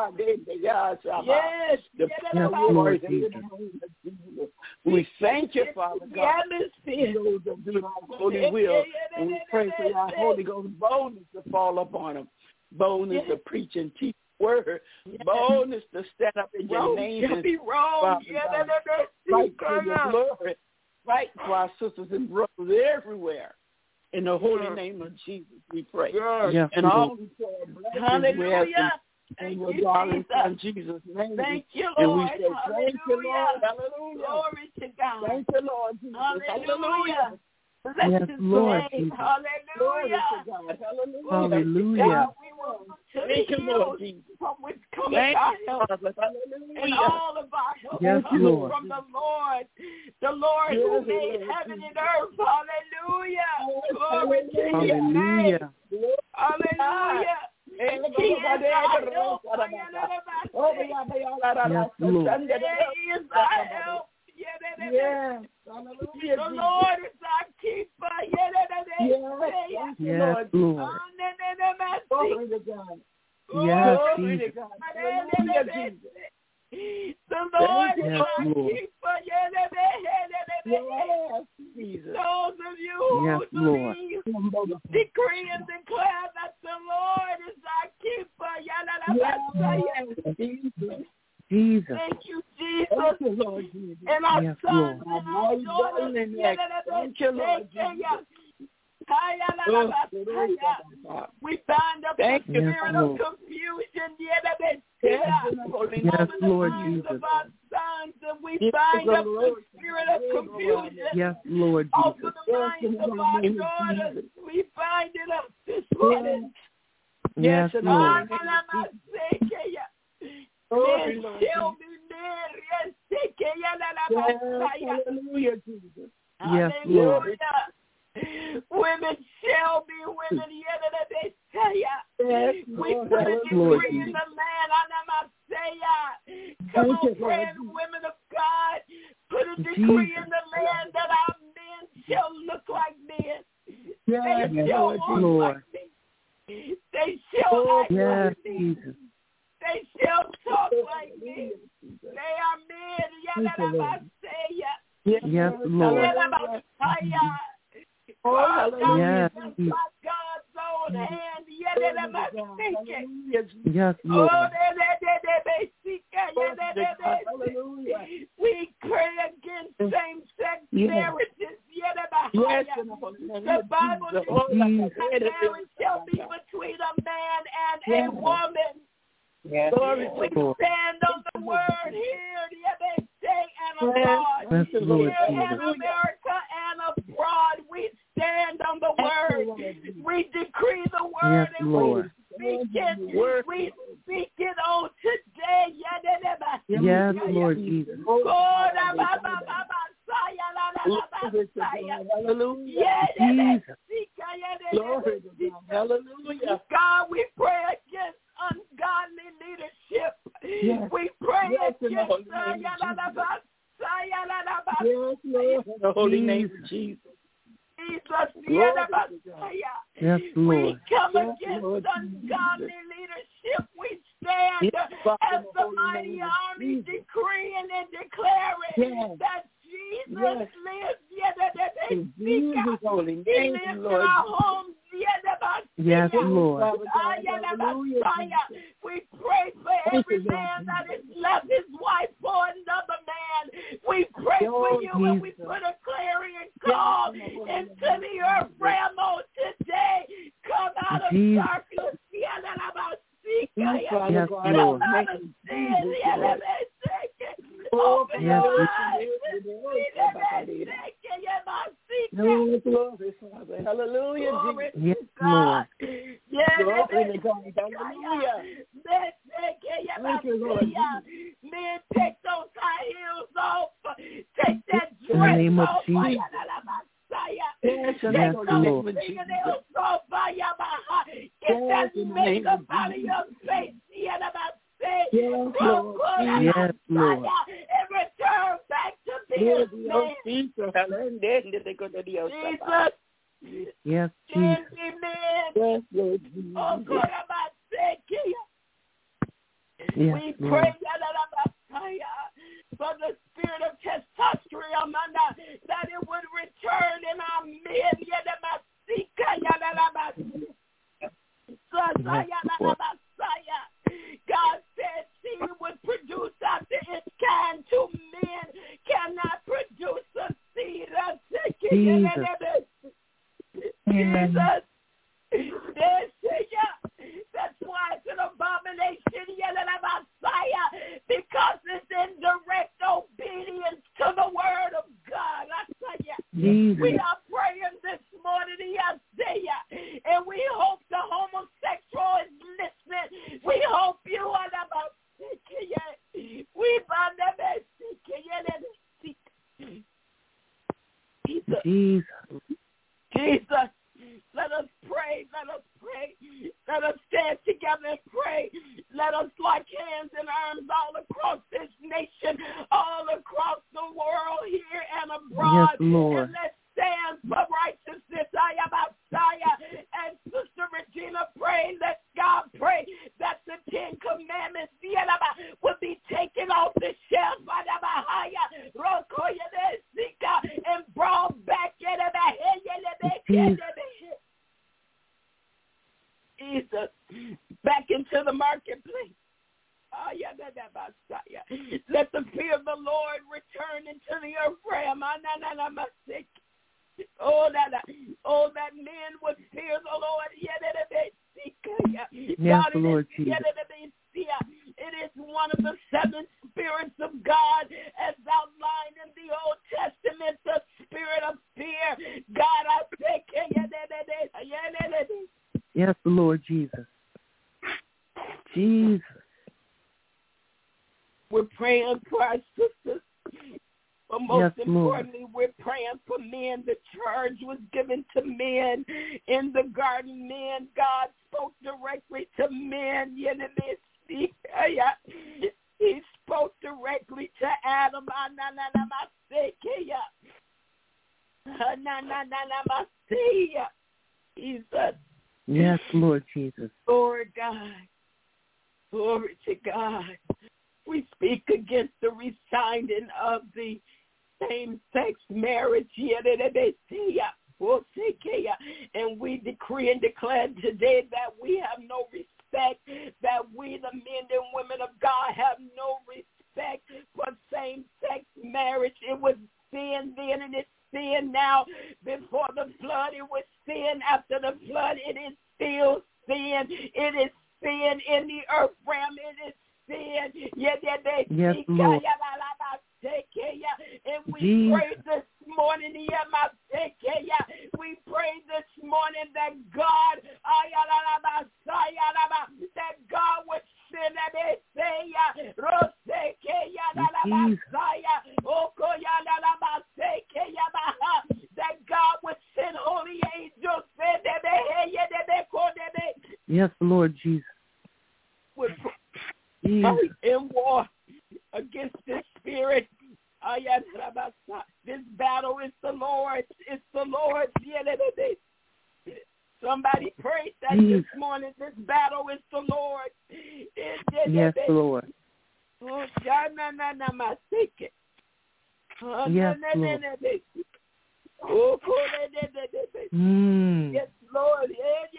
Lord Jesus. We thank you, Father God. Those that do our holy will. And we pray for our Holy Ghost boldness to fall upon them. Boldness to preach and teach the word. Boldness to stand up in your name. Fight for your glory. Fight for our sisters and brothers everywhere. In the holy name of Jesus, we pray. And all we pray, hallelujah. In your darling son Jesus' name. Thank you, Lord. And we say, thank you, Lord. Hallelujah. Glory to God. Thank you, Lord Jesus. Hallelujah. Yes, Lord Jesus. Hallelujah. Hallelujah. Thank you, Lord Jesus. Thank you, and all of our help comes from the Lord. The Lord who made heaven and earth. Hallelujah. Glory to your name. Hallelujah. And he is our help. He is our help. Yes. The Lord is our keeper. Yes, Lord. Glory to God. Yes, Jesus. The Lord is our keeper. Yes, Jesus. Those of you who believe, decree and declare that the Lord is our keeper. Jesus. Thank you, Jesus. Thank you, Lord Jesus. And our sons and our daughters. Thank you, Lord Jesus. We bind up the spirit of confusion. Yes, Lord Jesus. Of our sons, and we bind up the spirit of confusion. Yes, Lord Over Jesus. the minds of our daughters. We bind it up this morning. Yes, Lord. Men shall be men. Hallelujah, Jesus. Yes, Lord. Women shall be women. We put a Lord decree in Jesus. the land. Come on, praying women of God. Put a decree in the land that our men shall look like men. They shall walk like me. They shall act like me. Jesus. They shall talk like me. They are men. Yes, Lord. Yes, Jesus. God's own hand. Yes, Lord. We pray against same-sex marriages. The Bible says marriage shall be between a man and a woman. Yes. We stand on the word here, and abroad. Yes, Lord Here in Jesus. America and abroad, we stand on the word. We decree the word Yes, and Lord. we speak it. We speak it on today. Yes, Lord Jesus. Hallelujah. God, we pray against ungodly leadership. Yes. We pray against Yes, Lord. in the holy name of Jesus. Yes, We Lord. come against ungodly leadership. We stand as the mighty army decreeing and declaring that Jesus lives. In He Jesus' holy lives name, in Lord. our homes. Yes, Lord. We pray for every man that has left his wife for another man. We pray for you and we put a clarion call into the earth realm on today. Come out of darkness. Yes, Lord. Open Yes, your Lord. eyes. Hallelujah, Glory Jesus. Yes, to God. Lord. Glory to God. Hallelujah. Thank you, Lord. Men, take those high heels off. Take that In the dress name of off. Jesus. Take Yes, those Lord. fingernails off. Get that makeup out of your face. Yes, Lord. Yes, Lord. And return back to being man. Jesus. Yes, Jesus. Amen. Yes, Lord. Oh, God, Yes, we Lord. pray for the spirit of testosterone that it would return in our men. God said she would produce after its kind. Two men cannot produce a seed. Amen. That's why it's an abomination, because it's in direct obedience to the word of God. Jesus. We are praying this morning, and we hope the homosexual is listening. We hope you are about Jesus. Jesus, let us pray. Let us pray. Let us stand together and pray. Let us lock hands and arms all across this nation, all across the world, here and abroad. Yes, Lord. And let's stand for righteousness. I am Messiah. And Sister Regina pray. Let God pray that the 10 Commandments will be taken off the shelf and brought back Jesus, back into the marketplace. Let the fear of the Lord return into the earth realm. Oh, that men would fear the Lord. Yes, God, Lord Jesus. It is one of the seven spirits of God as outlined in the Old Testament, the spirit of fear. God, I thank you. Yes, Lord Jesus. Jesus. We're praying for our sisters. But most importantly, we're praying for men. The charge was given to men in the garden. Men, God spoke directly to men. He spoke directly to Adam. Jesus. Yes, Lord Jesus. Lord God. Glory to God. We speak against the resigning of the same-sex marriage. And we decree and declare today that we have no respect, that we, the men and women of God, have no respect for same-sex marriage. It was sin then and it's sin now. Before the flood, it was sin. After the flood, it is still sin. It is sin in the earth realm. It is sin. Yes, Lord. And we pray this morning, we pray this morning that God, that God would send that God would send holy angels. Yes, Lord Jesus. Would fight in war against this spirit. This battle is the Lord's. It's the Lord's. Somebody prayed that this morning. This battle is the Lord's. Yes, Lord. Oh, yes, Lord. Yes, Lord.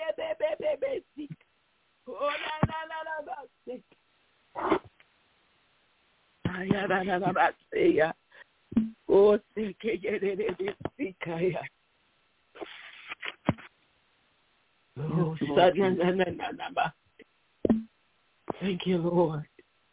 Thank you, Lord.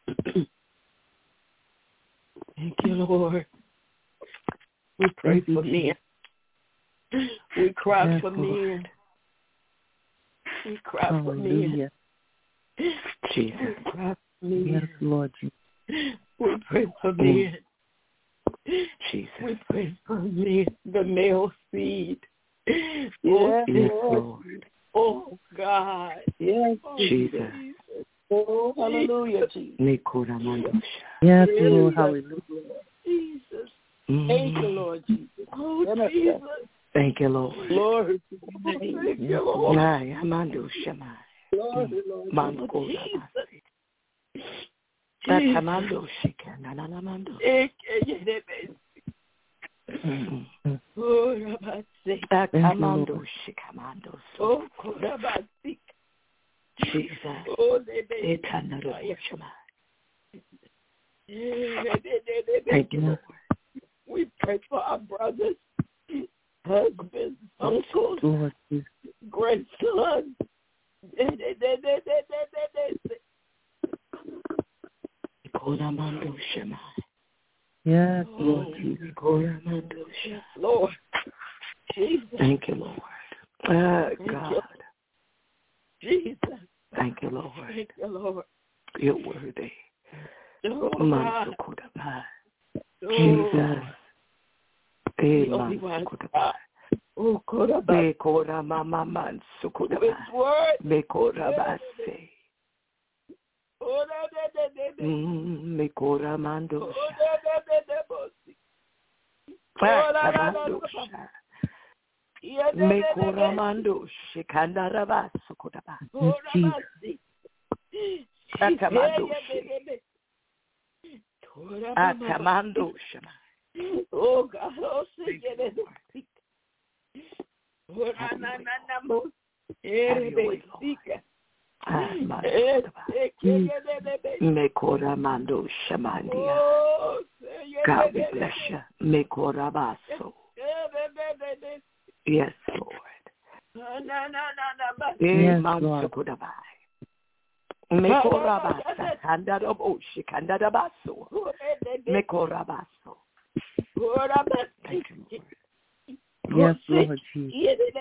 Thank you, Lord. We pray for men. We cry for men. We cry for men. Jesus. We cry for men. Yes, Lord Jesus. We pray for men. Jesus. We pray for men, the male seed. Yes, Lord. Oh, God. Yes, Jesus. Oh, hallelujah, Jesus. Yes, Lord, hallelujah. Jesus. Thank you, Lord Jesus. Oh, Jesus. Thank you, Lord. Lord. Thank you, Lord. Lord. Thank you, Lord. We pray for our brothers, husbands, uncles, grandsons. Yes, Lord Jesus. Lord Jesus. Thank you, Lord. God. Jesus. Thank you, Lord. Thank you, Lord. You're worthy. Oh, Jesus. Oh, Bekora mama man sukuda. Bekora base. Mekora mando. Mekora mando shikandara basukuda. Atamando. Atamando shama. Oh God, oh say it. Mekora mando shamandia. God we bless you. Mekora baso. Yes, Lord. Yes, Lord. Mekorabasa, Kandaraboshi, Kandarabaso, Mekorabaso. Thank you, Yes, Lord. Lord Jesus.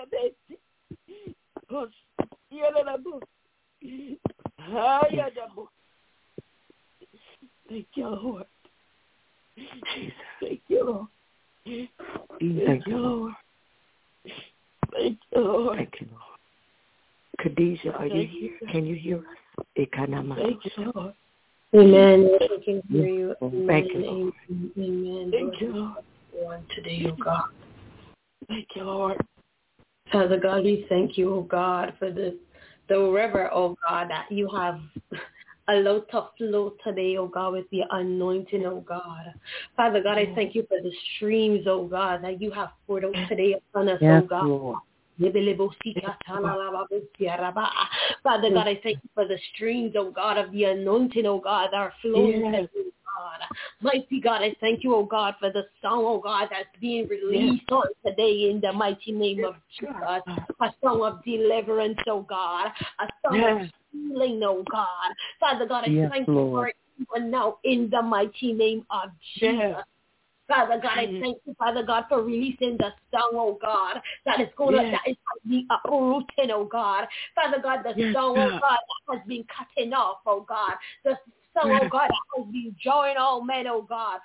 Thank you, Lord. Jesus. Thank you, Lord. Thank you, Lord. Thank you, Lord. Thank you, Lord. Khadijah, are you here? Can you hear us? Thank you, Lord. Amen. We can hear you. Amen. Thank you, Lord. Amen. Thank you, Lord. On today, oh God. Thank you, Lord. Father God, we thank you, oh God, for the river, oh God, that you have allowed to flow today, oh God, with the anointing, oh God. Father God, I thank you for the streams, oh God, that you have poured out today upon us, Yes, oh God. Lord. Father God, I thank you for the streams, oh God, of the anointing, oh God, that are flowing today, oh God. Mighty God, I thank you, oh God, for the song, oh God, that's being released on today in the mighty name of Jesus. A song of deliverance, oh God. A song of healing, oh God. Father God, I thank you for it even now in the mighty name of Jesus. Father God, I thank you, Father God, for releasing the song, oh God, that is going to be uprooting, oh God. Father God, the song, oh God, that has been cutting off, oh God. The song, oh God, that has been drawing all men, oh God.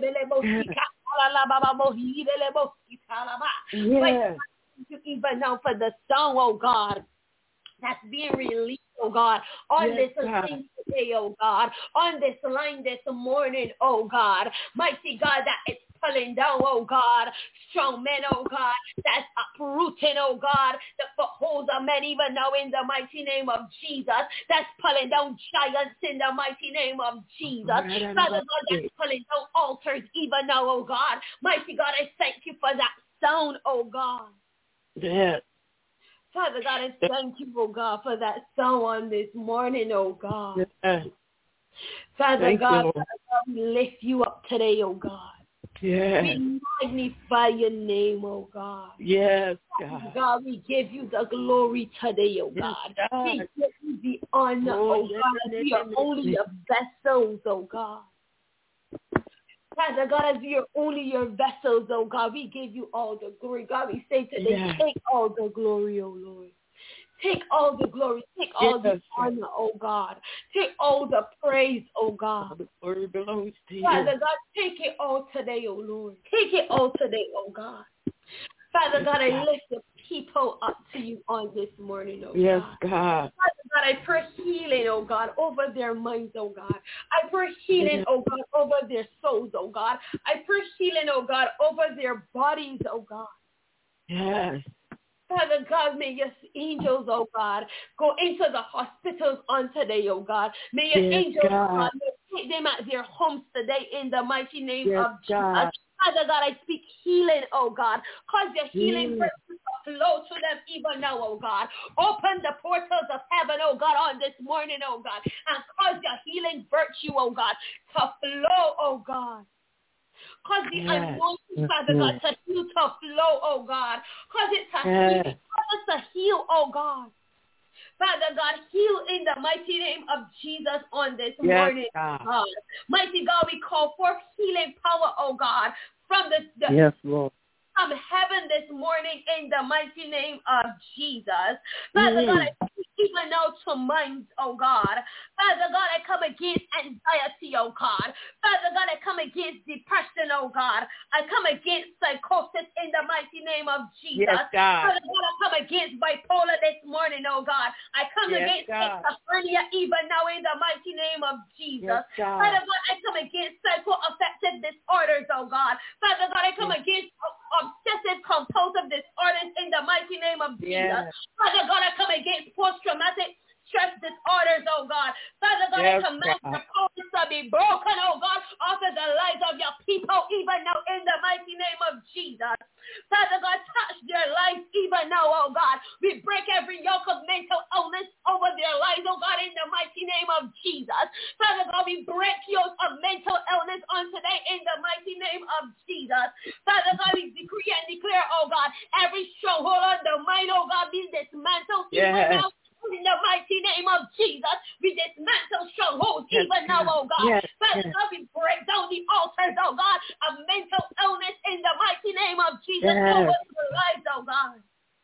Even now for the song, oh God, that's being released, oh God, on this thing today, oh God, on this line this morning, oh God. Mighty God, that it's pulling down, oh God, strong men, oh God, that's uprooting, oh God, the footholds of men even now in the mighty name of Jesus, that's pulling down giants in the mighty name of Jesus. Father God, that's pulling down altars even now, oh God. Mighty God, I thank you for that sound, oh God. Yes. Father God, I thank you, oh God, for that song on this morning, oh God. Yes. Father God, we lift you up today, oh God. Yes. We magnify your name, oh God. Yes, God. God, we give you the glory today, oh God. Yes, God. We give you the honor, oh God, as we are only your vessels, oh God. Father God, as we are only your vessels, oh God, we give you all the glory. God, we say today, take all the glory, oh Lord. Take all the glory. Take all the honor, oh God. Take all the praise, oh God. The glory belongs to you. Father God, take it all today, oh Lord. Take it all today, oh God. Father God, I lift the people up to you on this morning, oh God. Yes, God. Father God, I pray healing, oh God, over their minds, oh God. I pray healing, oh God, over their souls, oh God. I pray healing, oh God, over their bodies, oh God. Yes. Father God, may your angels, oh God, go into the hospitals on today, oh God. May your angels, oh God, take them at their homes today in the mighty name of Jesus. God. Father God, I speak healing, oh God. Cause your healing virtue to flow to them even now, oh God. Open the portals of heaven, oh God, on this morning, oh God. And cause your healing virtue, oh God, to flow, oh God. Cause the anointing, Father God, to heal, to flow, oh God. Cause it to heal, cause it to heal, oh God. Father God, heal in the mighty name of Jesus on this morning, God. Mighty God, we call forth healing power, oh God, from from heaven this morning in the mighty name of Jesus. Father God, I speak even now to minds, oh God. Father God, I come against anxiety, oh God. Father God, I come against depression, oh God. I come against psychosis in the mighty name of Jesus. Yes, God. Father God, I come against bipolar this morning, oh God. I come against schizophrenia even now in the mighty name of Jesus. Father God, I come against psychoaffective disorders, oh God. Father God, I come against obsessive compulsive disorders in the mighty name of Jesus. Father God, I come against post-traumatic stress disorders, oh God. Father God, I command the powers to be broken, oh God, off of the lives of your people even now in the mighty name of Jesus. Father God, touch their lives even now, oh God. We break every yoke of mental illness over their lives, oh God, in the mighty name of Jesus. Father God, we break yokes of mental illness on today in the mighty name of Jesus. Father God, we decree and declare, oh God, every stronghold even now. In the mighty name of Jesus, we dismantle strongholds even now, oh God. Father God, we break down the altars, oh God, of mental illness in the mighty name of Jesus over the lives, oh God.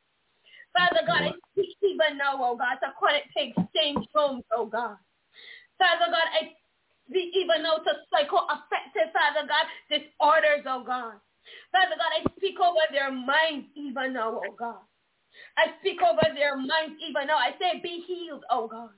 Father God, I speak even now, oh God, to chronic pain syndromes, oh God. Father God, I speak even now to psycho-affected, Father God, disorders, oh God. Father God, I speak over their minds even now, oh God. I speak over their minds even now. I say, be healed, oh God.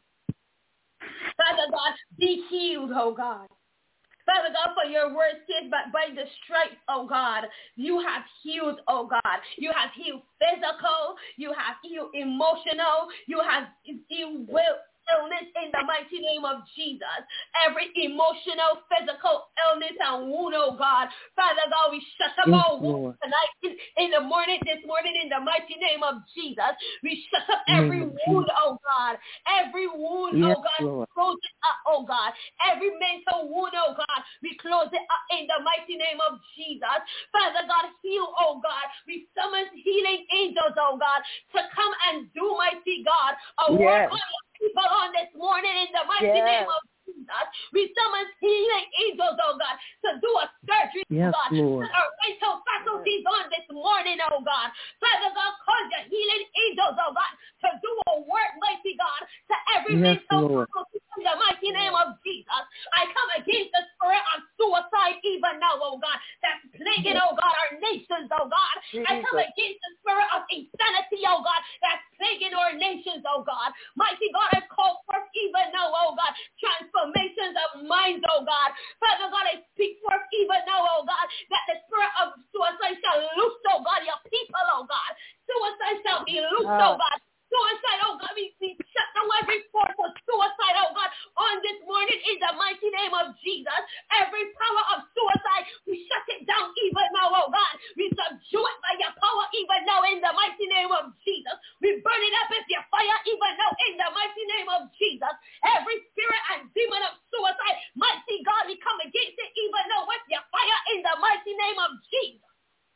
Father God, be healed, oh God. Father God, for your word says, but by the stripes, oh God, you have healed, oh God. You have healed physical. You have healed emotional. You have healed illness in the mighty name of Jesus. Every emotional, physical illness and wound, oh God. Father God, we shut up all wounds tonight in the morning, this morning, in the mighty name of Jesus. We shut up every wound, oh God. Every wound, oh God, close it up, oh God. Every mental wound, oh God, we close it up in the mighty name of Jesus. Father God, heal, oh God. We summon healing angels, oh God, to come and do, mighty God, a work on your people on this morning in the mighty name of Jesus. We summon healing angels, oh God, to do a surgery, God, to our mental faculties on this morning, oh God. Father God, cause your healing angels, oh God, to do a work, mighty God, to every mental faculty in the mighty name of Jesus. I come against the spirit of suicide even now, oh God, that's plaguing, oh God, our nations, oh God. I come against the spirit of insanity, oh God, that's plaguing our nations, oh God. Mighty God, I call forth even now, oh God, transformations of minds, oh God. Father God, I speak forth even now, oh God, that the spirit of suicide shall loose, oh God, your people, oh God. Suicide shall be loosed, oh God. Suicide, oh God, we shut down every force of suicide, oh God, on this morning in the mighty name of Jesus. Every power of suicide, we shut it down even now, oh God. We subdue it by your power even now in the mighty name of Jesus. We burn it up with your fire even now in the mighty name of Jesus. Every spirit and demon of suicide, mighty God, we come against it even now with your fire in the mighty name of Jesus.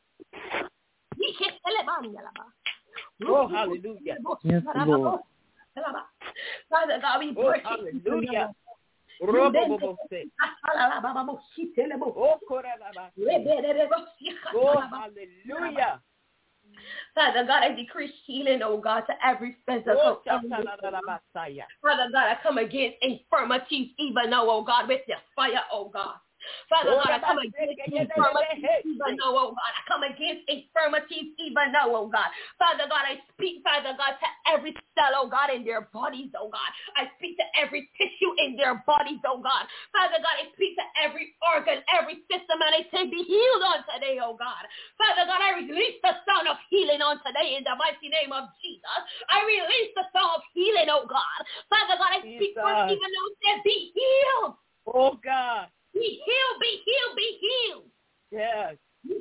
Oh, hallelujah. Yes, Lord. Father God, we break hallelujah. Oh, hallelujah. Father God, I decree healing, oh God, to every physical. Father God, I come against infirmities even now, oh God, with your fire, oh God. Father God, I come against infirmities even now, oh God. I come against infirmities even now, oh God. Father God, I speak, Father God, to every cell, oh God, in their bodies, oh God. I speak to every tissue in their bodies, oh God. Father God, I speak to every organ, every system, and I say be healed on today, oh God. Father God, I release the sound of healing on today in the mighty name of Jesus. I release the sound of healing, oh God. Father God, I speak for even now, say be healed. Oh God. Be healed, be healed, be healed. Yes.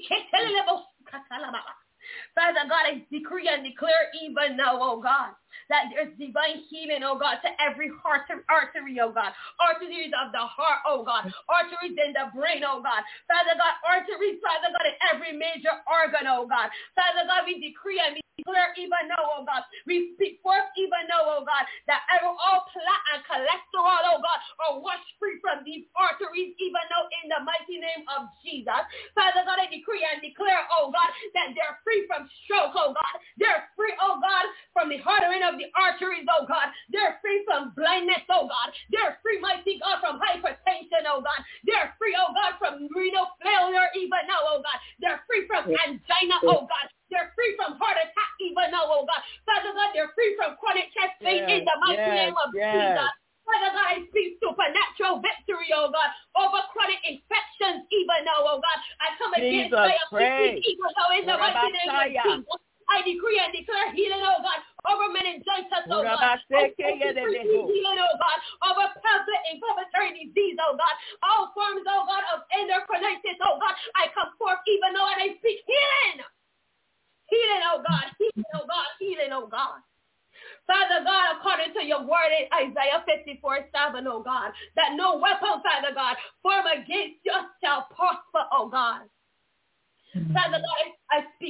Father God, I decree and declare even now, oh God, that there's divine healing, oh God, to every artery, oh God. Arteries of the heart, oh God. Arteries in the brain, oh God. Father God, arteries, Father God, in every major organ, oh God. Father God, we decree and we declare even now, oh God. We speak forth even now, oh God, that all plaque and cholesterol, oh God, are washed free from these arteries even now in the mighty name of Jesus. Father God, I decree and declare, oh God, that they're free from stroke, oh God. They're free, oh God, from the hardening of the arteries, oh God. They're free from blindness, oh God. They're free, mighty God, from hypertension, oh God. They're free, oh God, from renal failure even now, oh God. They're free from angina, oh God. They're free from heart attack even now, oh God. Father God, they're free from chronic chest pain in the mighty name of Jesus. Father God, I speak supernatural victory, oh God, over chronic infections even now, oh God. I come against diabetes even now in the mighty name of Jesus. I decree and declare healing, oh God, over meningitis, oh God. I decree healing, oh God, over pelvic inflammatory disease, oh God. All forms, oh God, of endocrinitis, oh God. I come forth even now and I speak healing. Healing, oh God, healing, oh God, healing, oh God. Father God, according to your word in Isaiah 54:7, oh God, that no weapon, Father God, formed against us shall prosper, oh God. Father God, I speak for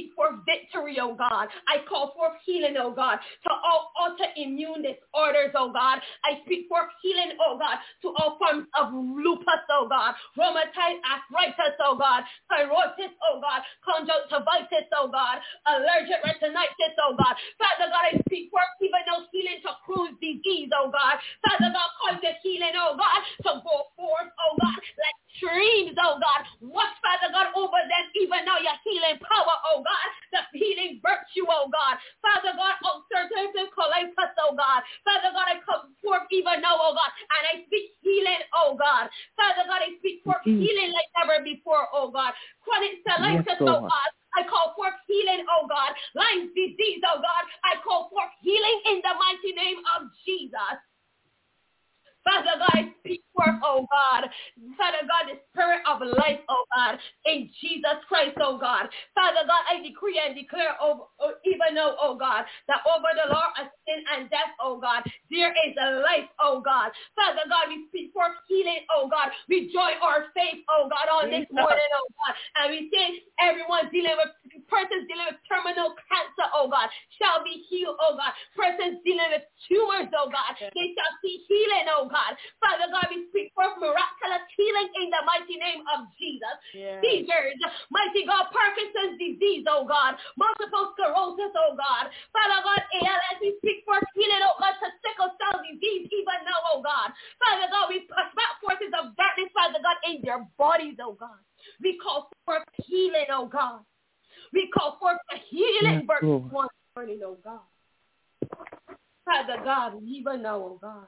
victory, oh God. I call forth healing, oh God, to all autoimmune disorders, oh God. I speak forth healing, oh God, to all forms of lupus, oh God, rheumatoid arthritis, oh God, cirrhosis, oh God, conjunctivitis, oh God, allergic retinitis, oh God. Father God, I speak forth even now healing to Crohn's disease, oh God. Father God, cause the healing, oh God, to go forth, oh God, like streams, oh God. Watch, Father God, over them even now your healing power, oh God, the healing virtue, oh God. Father God, ulcerative colitis, oh God. Father God, I come forth even now, oh God, and I speak healing, oh God. Father God, I speak forth healing like never before, oh God. Chronic cellitis, oh God. I call forth healing, oh God. Lyme disease, oh God. I call forth healing in the mighty name of Jesus. Father God, I speak forth, oh God. Father God, the spirit of life, oh God, in Jesus Christ, oh God. Father God, I decree and declare over, even now, oh God, that over the law of sin and death, oh God, there is a life, oh God. Father God, we speak forth healing, oh God. We join our faith, oh God, on this morning, oh God. And we say everyone dealing with, persons dealing with terminal cancer, oh God, shall be healed, oh God. Persons dealing with tumors, oh God, they shall see healing, oh God. Father God, we speak forth miraculous healing in the mighty name of Jesus. Seizures, mighty God, Parkinson's disease, oh God, multiple sclerosis, oh God. Father God, ALS, we speak forth healing, oh God, to sickle cell disease even now, oh God. Father God, we push back forces of darkness, Father God, in their bodies, oh God. We call forth healing, oh God. We call forth the healing virtue one morning, oh God. Father God, even now, oh God.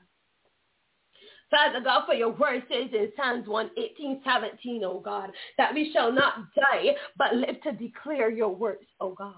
Father God, for your word says in Psalms 1:18-17, oh God, that we shall not die, but live to declare your words, oh God.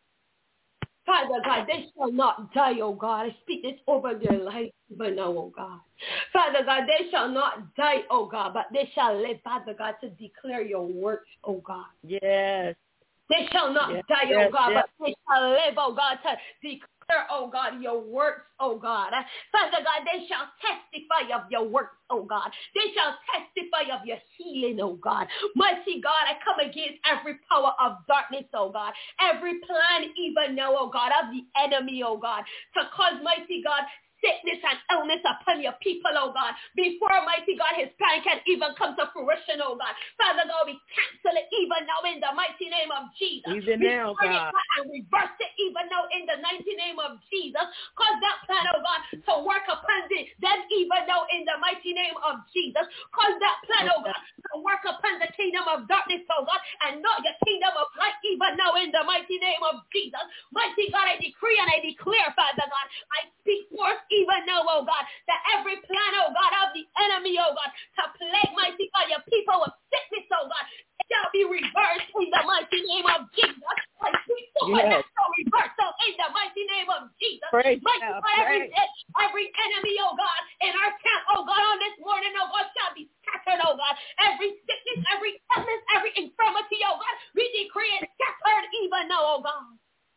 Father God, they shall not die, oh God. I speak this over their life even now, oh God. Father God, they shall not die, oh God, but they shall live, Father God, to declare your works, oh God. Yes. They shall not die, oh God, but they shall live, oh God, to declare, oh God, your works, oh God. Father God, they shall testify of your works, oh God. They shall testify of your healing, oh God. Mighty God, I come against every power of darkness, oh God. Every plan even now, oh God, of the enemy, oh God, to cause, mighty God, sickness and illness upon your people, oh God, before, mighty God, his plan can even come to fruition, oh God. Father God, we cancel it even now in the mighty name of Jesus. Even now, God. And reverse it even now in the mighty name of Jesus. Cause that plan, oh God, to work upon them even now in the mighty name of Jesus. Cause that plan, oh God, to work upon the kingdom of darkness, oh God, and not your kingdom of light even now in the mighty name of Jesus. Mighty God, I decree and I declare, Father God, I speak forth even now, oh God, that every plan, oh God, of the enemy, oh God, to plague, mighty God, your people with sickness, oh God, it shall be reversed in the mighty name of Jesus. I speak forth that shall reverse, so in the mighty name of Jesus. Mighty God, every enemy, oh God, in our camp, oh God, on this morning, oh God, shall be scattered, oh God. Every sickness, every illness, every infirmity, oh God, we decree it scattered even now, oh God.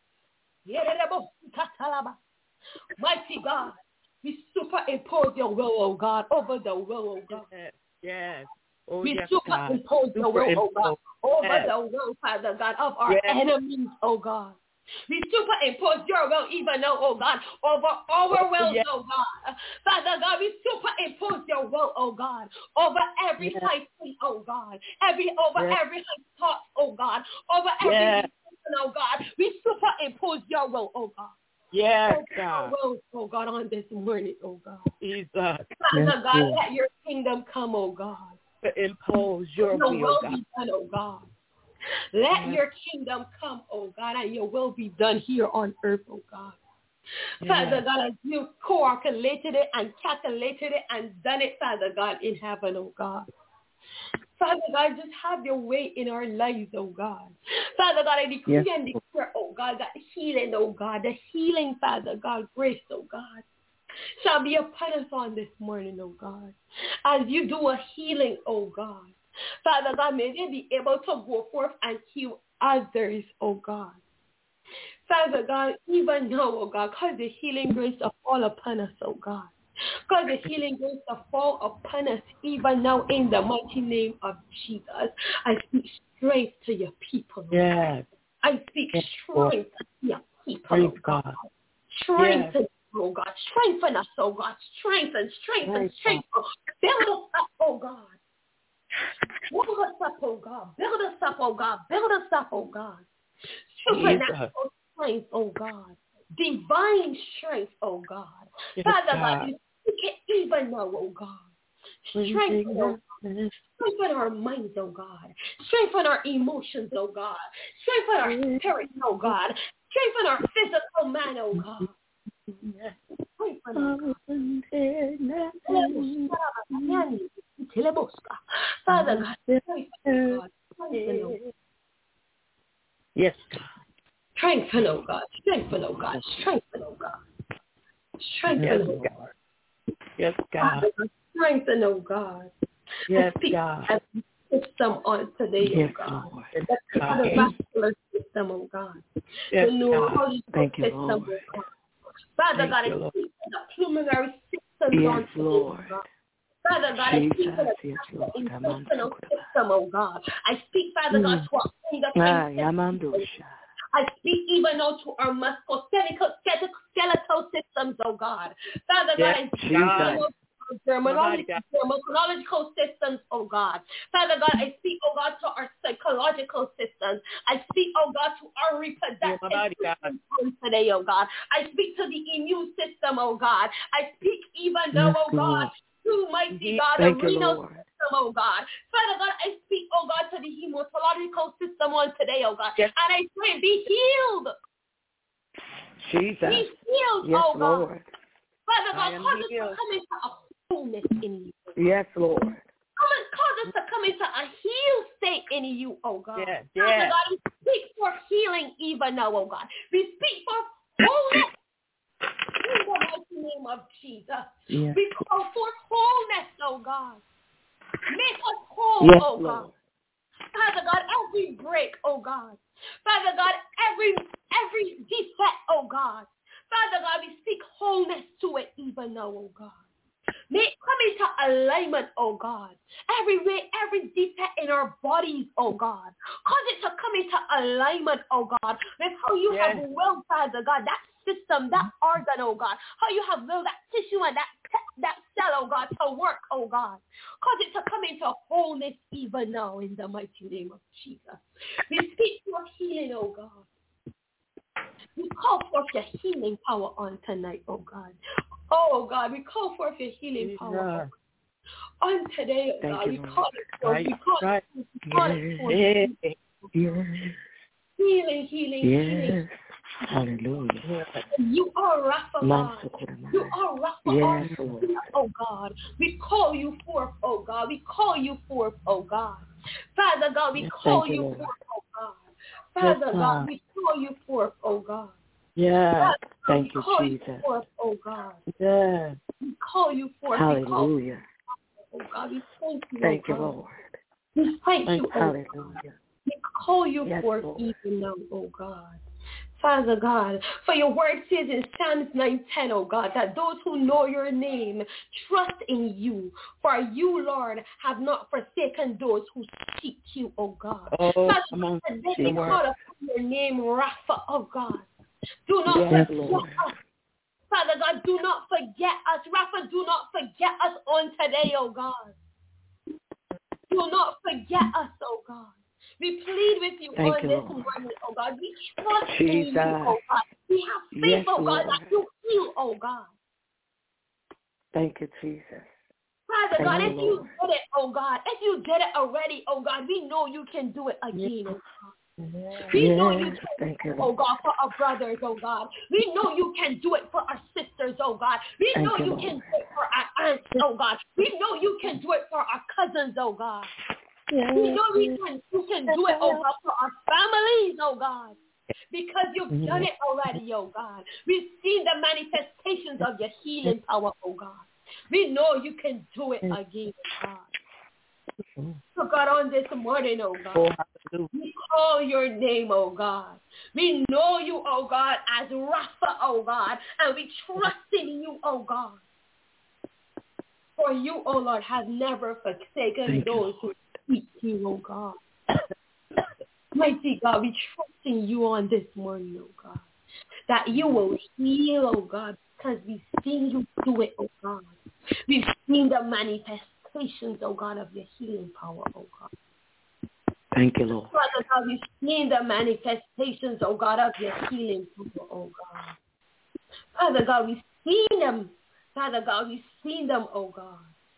Mighty God, we superimpose your will, oh God, over the will, oh God. Yes. Oh, we superimpose your will, oh God, over the will, Father God, of our enemies, oh God. We superimpose your will even now, oh God, over our will, oh God. Father God, we superimpose your will, oh God, over every high thing, oh God, every high thought, oh God, over every person, oh God. We superimpose your will, oh God. Yes, God. Oh God, on this morning, oh God. Jesus. Father God, let your kingdom come, oh God. Impose your will, God. Be done, oh God. Let your kingdom come, oh God, and your will be done here on earth, oh God. Father God, as you calculated it and calculated it and done it, Father God, in heaven, oh God. Father God, just have your way in our lives, oh God. Father God, I decree and declare, oh God, that healing, oh God, the healing, Father God, grace, oh God, shall be upon us on this morning, oh God. As you do a healing, oh God. Father God, may they be able to go forth and heal others, oh God. Father God, even now, oh God, cause the healing grace to fall upon us, oh God. Cause the healing grace to fall upon us even now in the mighty name of Jesus. I speak strength to your people. Yes. I speak strength to your people, Praise oh God. God. Strengthen, oh God. Strengthen us, oh God. Strengthen. Build us up, oh God. Build us up, oh God. Build us up, oh God. Build us up, oh God. Supernatural strength, oh God. Divine strength, oh God. Father God, you speak it even now, oh God. Strengthen, oh God. Strengthen our minds, oh God. Strengthen our emotions, oh God. Strengthen our spirits, oh God. Strengthen our physical man, oh God. Father God, yes, strengthen, oh God. Strengthen, oh God. Strengthen, oh God. Strengthen, oh God. Yes, God. Strengthen, oh God. Yes, God. System on today, yes, oh God. Lord. The vascular system, oh God. Yes, the neurological thank you, system, Lord. oh God. Father God, I speak to the pulmonary system on today, oh God. Father God, I speak to the intestinal system, oh God. I speak, Father God, to our endocrine system. I speak even now to our musculoskeletal systems, oh God. Father God, I speak to dermatological systems, oh God. Father God, I speak, oh God, to our psychological systems. I speak, oh God, to our reproductive system today, oh God. I speak to the immune system, oh God. I speak even though, oh God, to mighty God, the renal system, oh God. Father God, I speak, oh God, to the hematological system on today, oh God. And I pray, be healed. Jesus. Be healed, yes, oh God. Lord. Father God, cause us to come into a wholeness in you. Yes, Lord. Cause us to come into a healed state in you, oh God. Yes, Father God, we speak for healing even now, oh God. We speak for wholeness in the mighty name of Jesus. Yes. We call for wholeness, oh God. Make us whole, yes, oh God. Lord. Father God, every break, oh God. Father God, every defect, oh God. Father God, we speak wholeness to it even now, oh God. May it come into alignment, oh God. Every defect in our bodies, oh God. Cause it to come into alignment, oh God, with how you have willed, Father God, that system, that organ, oh God. How you have willed that tissue and that cell, oh God, to work, oh God. Cause it to come into wholeness even now in the mighty name of Jesus. We speak your healing, oh God. We call forth your healing power on tonight, oh God. Oh God, we call forth your healing power on today, oh God. We call it forth. We call it forth. Healing. Hallelujah. You are Rapha, God. You are Rapha, oh God. We call you forth, oh God. We call you forth, oh God. Father God, we call you forth, oh God. Father God, we call you forth, oh God. Yeah. Thank you, Jesus. You forth, oh God. Yeah. We call you forth. Hallelujah. Oh God, we thank you. Thank you, Lord. We thank you, oh hallelujah. God. We call you forth even now, oh God. Father God, for your word says in Psalms 9:10, oh God, that those who know your name trust in you. For you, Lord, have not forsaken those who seek you, oh God. Father, today we call upon your name, Rapha, oh God. Do not forget us. Father God, do not forget us. Rapha, do not forget us on today, oh God. Do not forget us, oh God. We plead with you on this morning, oh God. We trust in you, oh God. We have faith, oh God, that you heal, oh God. Thank you, Jesus. Father God, if you did it, oh God, if you did it already, oh God, we know you can do it again, oh God. We know you can do it, oh God, for our brothers, oh God. We know you can do it for our sisters, oh God. We know you can do it for our aunts, oh God. We know you can do it for our cousins, oh God. We know you can do it, oh God, for our families, oh God. Because you've done it already, oh God. We've seen the manifestations of your healing power, oh God. We know you can do it again, oh God. So God, on this morning, oh God, we call your name, oh God. We know you, oh God, as Rapha, oh God, and we trust in you, oh God. For you, oh Lord, have never forsaken those who seek you, oh God. Mighty God, we trust trusting you on this morning, oh God, that you will heal, oh God, because we've seen you do it, oh God. We've seen the manifestations, oh God, of your healing power, oh God. Thank you, Lord. Father God, we've seen the manifestations, oh God, of your healing power, oh God. Father God, we've seen them. Father God, we've seen them, oh God.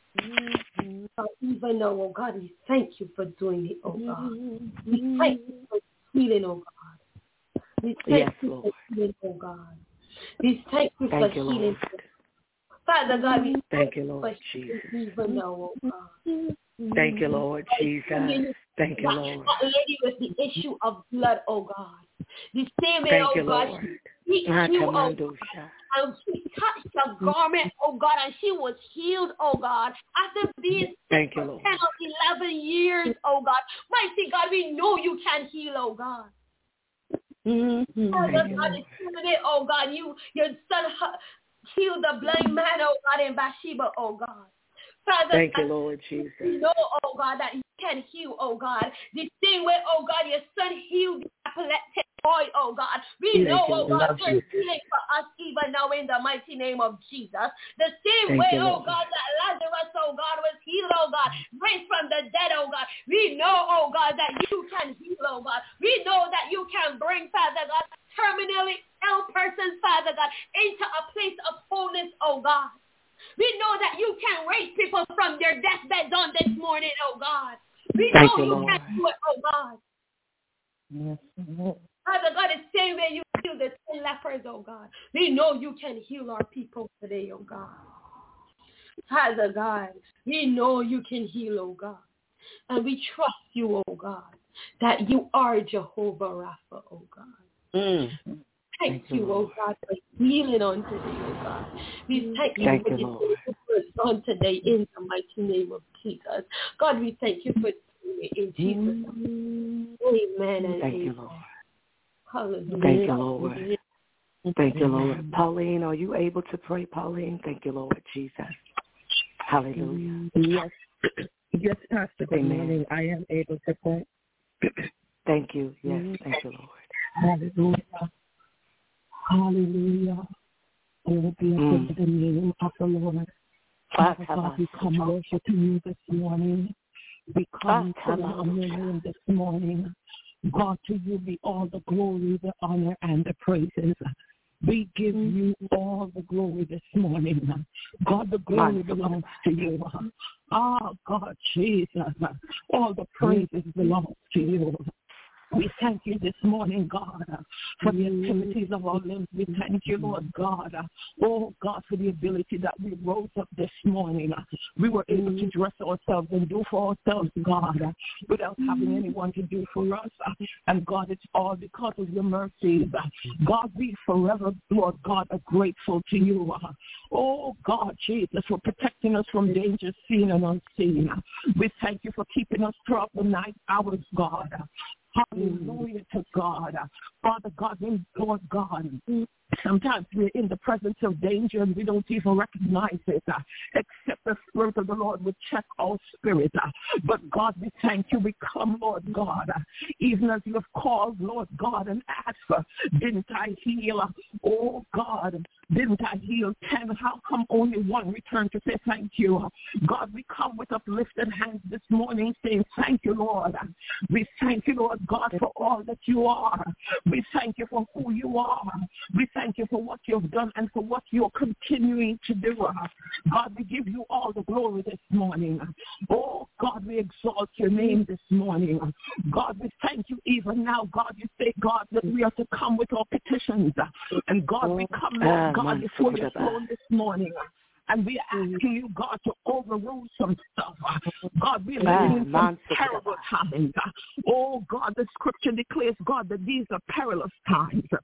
Even though, oh God, we thank you for doing it, oh God. We thank you for healing, oh God. We thank you for healing, oh God. We thank you for healing. Father God, we thank you, Lord Jesus. Even though, oh God. Thank you, Lord Jesus. Thank you, Lord. That lady with the issue of blood, oh God. The same way, thank oh you, God, Lord. she you, oh God, and she touched the garment, oh God, and she was healed, oh God. After being sick for 10 or 11 years, oh God. Mighty God, we know you can heal, oh God. Father God, oh God, your son healed the blind man, oh God, in Bathsheba, oh God. Father, thank you, Lord Jesus. We know, oh God, that you can heal, oh God. The same way, oh God, your son healed the epileptic boy, oh God. We know, oh God, you're healing for us even now in the mighty name of Jesus. The same way, oh God, that Lazarus, oh God, was healed, oh God, raised from the dead, oh God. We know, oh God, that you can heal, oh God. We know that you can bring, Father God, terminally ill persons, Father God, into a place of wholeness, oh God. We know that you can raise people from their deathbeds on this morning, oh God. We know you can do it, oh God. Yes. Father God, the same way you heal the 10 lepers, oh God. We know you can heal our people today, oh God. Father God, we know you can heal, oh God. And we trust you, oh God, that you are Jehovah Rapha, oh God. Thank you, oh God, for healing on today, oh God. We thank you for the on today in the mighty name of Jesus. God, we thank you for doing it in Jesus' name. Amen and thank amen. you, Lord. Hallelujah. Thank you, Lord. Thank you, Lord. Pauline, are you able to pray, Pauline? Thank you, Lord Jesus. Hallelujah. Yes. Yes, Pastor. Good morning. I am able to pray. Thank you. Yes, thank you, Lord. Hallelujah. Hallelujah. Oh, blessed the name of the Lord. Father God, we come worship you this morning. We come to your name this morning. God, to you be all the glory, the honor, and the praises. We give you all the glory this morning. God, the glory belongs to you. God, Jesus, all the praises belong to you. We thank you this morning, God, for the activities of our limbs. We thank you, Lord God, oh God, for the ability that we rose up this morning. We were able to dress ourselves and do for ourselves, God, without having anyone to do for us. And God, it's all because of your mercies. God, we forever, Lord God, are grateful to you. Oh God, Jesus, for protecting us from danger seen and unseen. We thank you for keeping us throughout the night hours, God. Hallelujah to God. Father God, Lord God, sometimes we're in the presence of danger and we don't even recognize it, except the Spirit of the Lord would check our spirit. But God, we thank you. We come, Lord God, even as you have called, Lord God, and asked for, didn't I heal? Oh God, didn't I heal 10? How come only one returned to say thank you? God, we come with uplifted hands this morning saying thank you, Lord. We thank you, Lord God, for all that you are. We thank you for who you are. We thank you for what you've done and for what you're continuing to do. God, we give you all the glory this morning. Oh, God, we exalt your name this morning. God, we thank you even now. God, you say, God, that we are to come with our petitions. And God, we come, Lord God, before your throne this morning. And we are asking you, God, to overrule some stuff. God, we are living in some terrible times. Oh, God, the scripture declares, God, that these are perilous times.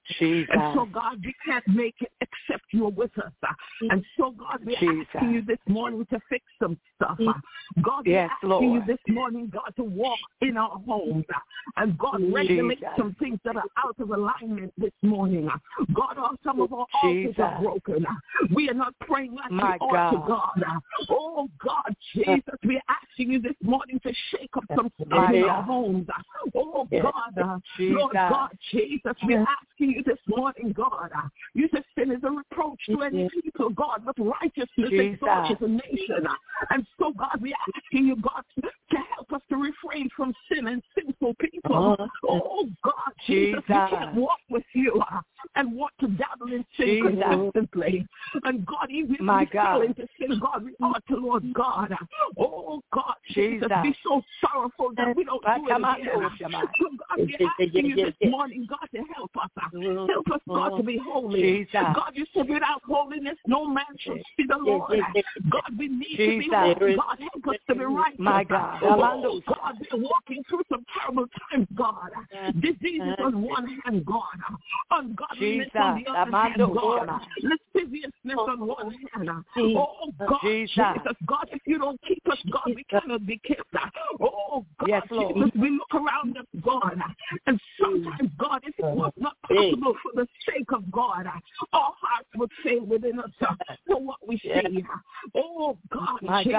Jesus. And so, God, we can't make it except you're with us. And so, God, we're asking you this morning to fix some stuff. God, we're asking you this morning, God, to walk in our homes. And God, regulate some things that are out of alignment this morning. God, some of our altars are broken. We are not praying like we ought to, God. Oh, God, Jesus, we're asking you this morning to shake up some stuff in our homes. Oh, God, Lord God, Jesus, we're asking you this morning, God. You said sin is a reproach to any people, God, but righteousness exalts a nation. And so, God, we're asking you, God, to help us to refrain from sin and sinful people. Oh, God, Jesus, we can't walk with you and want to dabble in sin consistently. And God, even if we fall into sin, God, we ought to, Lord God. Oh, God, Jesus, be so sorrowful that we don't do it again. So, God, we're asking you this morning, God, to help us. Help us, God, to be holy. God, you said without holiness, no man shall see the Lord. God, we need to be holy. God, help us to be righteous. My God. Oh, God, we're walking through some terrible times, God. Diseases on one hand, God. Ungodliness on the other hand, God. Lasciviousness on one hand. Oh, God, Jesus. God, if you don't keep us, God, we cannot be kept. Oh, God, Jesus, we look around us, God. And sometimes, God, if it was not possible for the sake of God, our hearts would fail within us for what we see. Oh, God, Jesus.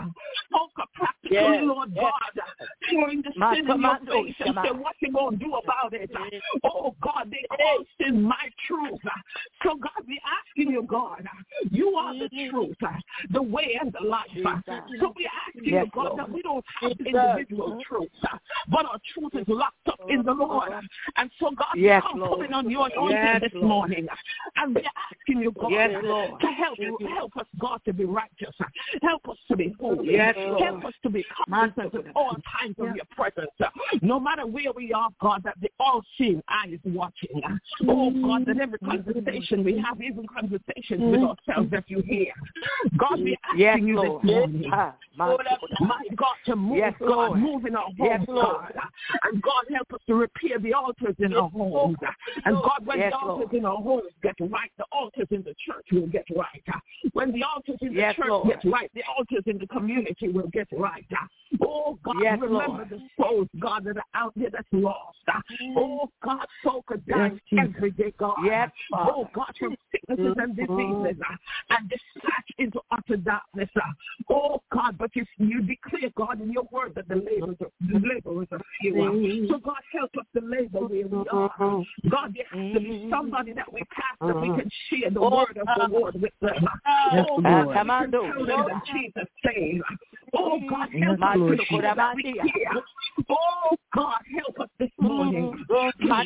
Practically, Lord God, throwing the sin in your face and say, what you going to do about it? Oh, God, they call sin my truth. So, God, we're asking you, God, you are the truth, the way and the life. So we're asking you, God, that we don't have individual truth, but our truth is locked up in the Lord. And so, God, we come pulling on your anointing this morning. And we're asking you, God, to help us, God, to be righteous. Help us to be holy. Help us to be cognizant at all times of your presence. No matter where we are, God, that the all-seeing eye is watching. Oh, God, that every conversation we have, even conversations with ourselves, that you hear. God, we're asking you this morning, my God, to move, God, move in our homes, God. And God, help us to repair the altars in our homes. And God, when the altars in our homes get right, the altars in the church will get right. When the altars in the church get right, the altars in the community will get right. Oh, God, remember the souls, God, that are out there that's lost. Oh, God, so could die every day, God. Oh, God, from sicknesses and diseases and dispatch into utter darkness. Oh, God, but you declare, God, in your word that the laborers are few. So, God, help us to labor where we are. God, there has to be somebody that we pass that we can share the word of the Lord with them. Oh, God, we can tell them that Jesus saved. Oh, God, help us to share that we hear. Oh, God, help us this morning. My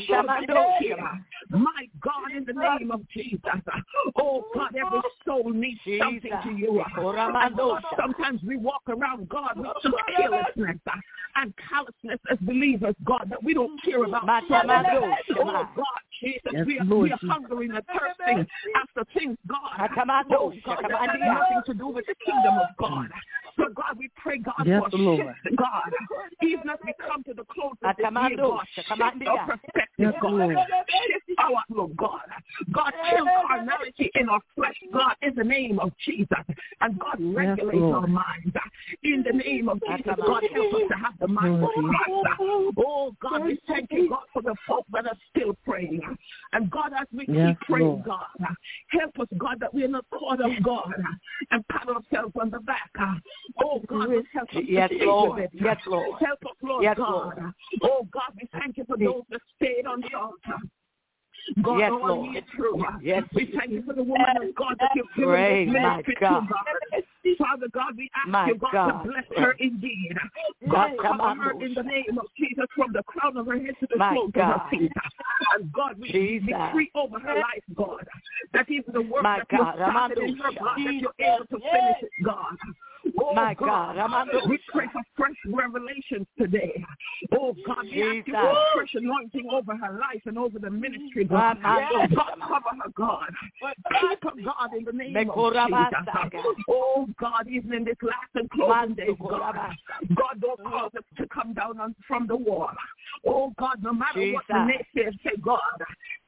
God, in the name of Jesus. Oh, God, every soul needs something to you. And God, sometimes we walk around, God, with some carelessness and callousness as believers, God, that we don't care about. Oh, God, Jesus, we are hungry and thirsting after things, God. Oh, God, that has nothing to do with the kingdom of God. So, God, we pray, God, for shift, God. Even as we come to the close of this year, God, shift our perspective, God. Shift our outlook, God. God, kill carnality in our flesh, God, in the name of Jesus. And God, regulate our minds. In the name of Jesus, God, help us to have the mind of Christ. Oh, God, we thank you, God, for the folk that are still praying. And God, as we keep praying, God, help us, God, that we are not caught off, God, and pat ourselves on the back. Oh, God, help us to stay with it. Help us, Lord God. Oh, God, we thank you for those that stayed on the altar. God, all year through. We thank you for the woman of God that you've given this ministry to, God. Father God, we ask you, God, to bless her indeed. God, cover her in the name of Jesus from the crown of her head to the soles of her feet. And God, we decree over her life, God, that even the work that you started in her, God, that you're able to finish it, God. Oh, my God, we pray for fresh revelations today. Oh, God, we ask you for fresh anointing over her life and over the ministry, God. God, cover her, God. Keep her, God, in the name of Jesus. Oh, God, even in this last and closing days, God. God, don't cause us to come down from the wall. Oh, God, no matter what the naysayers say, God,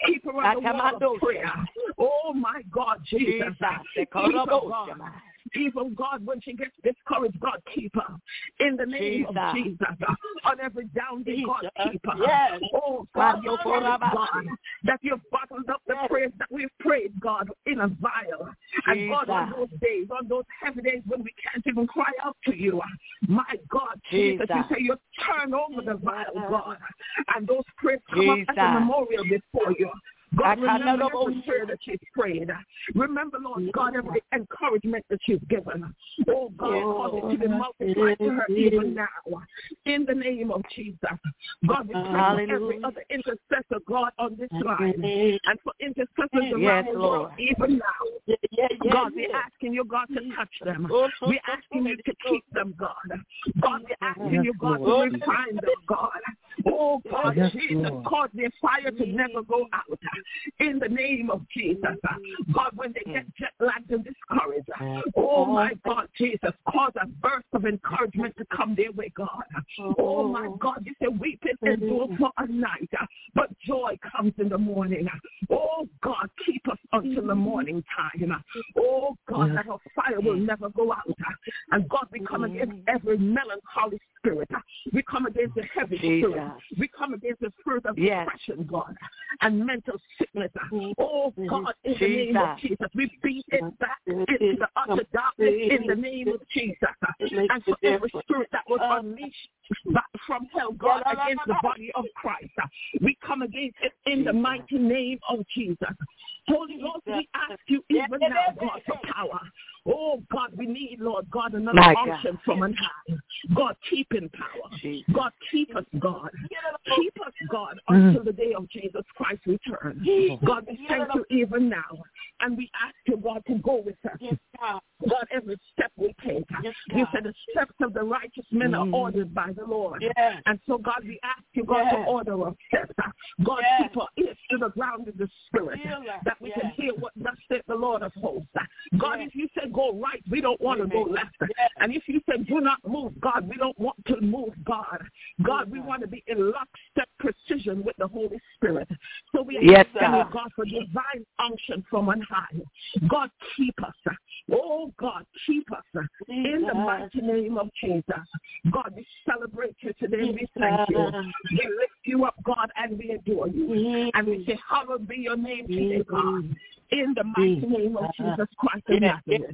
Keep her on the wall of prayer. Oh, my God, Jesus. Keep her, God. Even God, when she gets discouraged, God, keep her. In the name of Jesus. On every down day, God, keep her. Yes. Oh, God, your God, that you've bottled up the prayers that we've prayed, God, in a vial. And God, on those days, on those heavy days when we can't even cry out to you, my God, Jesus, you say you turn over the vial, God, and those prayers come up as a memorial before you. God, remember every prayer that she's prayed. Remember, Lord God, every encouragement that you've given. Oh, God, cause it to be multiplied to her even now. In the name of Jesus. God, we pray for every other intercessor, God, on this line. And for intercessors around the world, even now. God, we're asking you, God, to touch them. We're asking you to keep them, God. God, we're asking you, God, to refine them, God. Oh, God, Jesus, cause their fire to never go out. In the name of Jesus. God, when they get jet lagged and discouraged, oh, my God, Jesus, cause a burst of encouragement to come their way, God. Oh, my God, you say weeping endures for a night, but joy comes in the morning. Oh, God, keep us until the morning time. Oh, God, that our fire will never go out. And God, we come against every melancholy spirit. We come against the heavy spirit. We come against the spirit of depression, God, and mental sickness. Oh, God, in the name of Jesus, we beat it back into the utter darkness in the name of Jesus. And for every spirit that was unleashed from hell, God, against the body of Christ, we come against it in the mighty name of Jesus. Holy Ghost, we ask you even now, God, for power. Oh, God, we need, Lord God, another unction from on high. God, keep in power. God, keep us, God. Keep us, God, until the day of Jesus Christ's return. God, we thank you even now. And we ask you, God, to go with us. God, every step we take. You said the steps of the righteous men are ordered by the Lord. And so, God, we ask you, God, to order our steps. God, keep our ears to the ground of the Spirit, that we can hear what thus said the Lord of hosts. God, if you say go right, we don't want to go left. And if you say do not move, God, we don't want to move, God. God, we want to be in lockstep precision with the Holy Spirit. So we ask you, God, for divine unction from on high. God, keep us. Oh, God, keep us in the mighty name of Jesus. God, we celebrate you today. We thank you. We lift you up, God, and we adore you. And we say, hallowed be your name today, God. In the mighty name of Jesus Christ of Nazareth.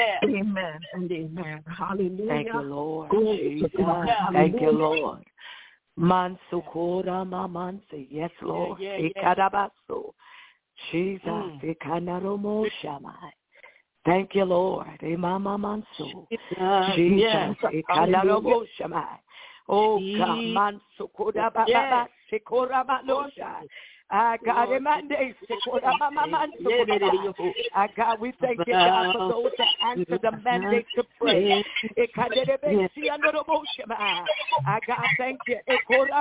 Amen and amen. Hallelujah. Thank you, Lord. Thank you, Lord. Mansukura mamansi. Yes, Lord. Ikadabaso. Jesus. Ikanaromo shamai. Thank you, Lord. Imama mansu. Jesus. Ikanaromo shamai. Oh, God. Mansukura baba. Sikura manosha. I got him and they I God, we thank you, God, for those that answer the mandate to pray. I God, thank you. I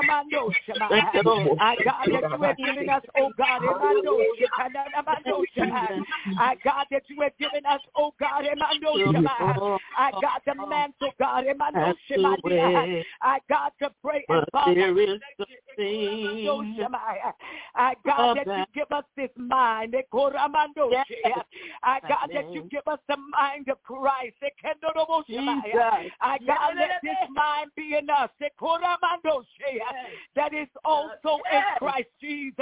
God, that you have given us, oh God, I God, that you have given us, oh God, I got the mantle, God, I got to pray and I God, that you give us this mind. I God, that you give us the mind of Christ. I God, let this mind be in us. That is also in Christ Jesus.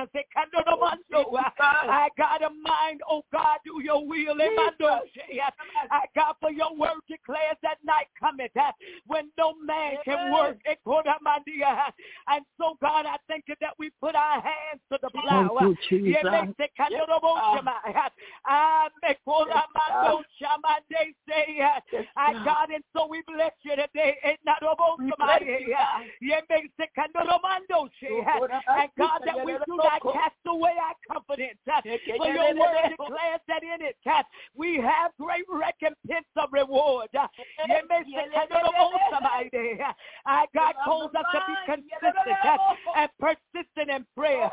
I got a mind, oh God, do your will. I God, for your word declares that night cometh when no man can work. And so, God, I thank you that we put our hands to the plow. I God, and so we bless you today. And God, that we do not cast away our confidence. For your word declares that in it we have great recompense of reward. I God calls us to be consistent and persistent in prayer.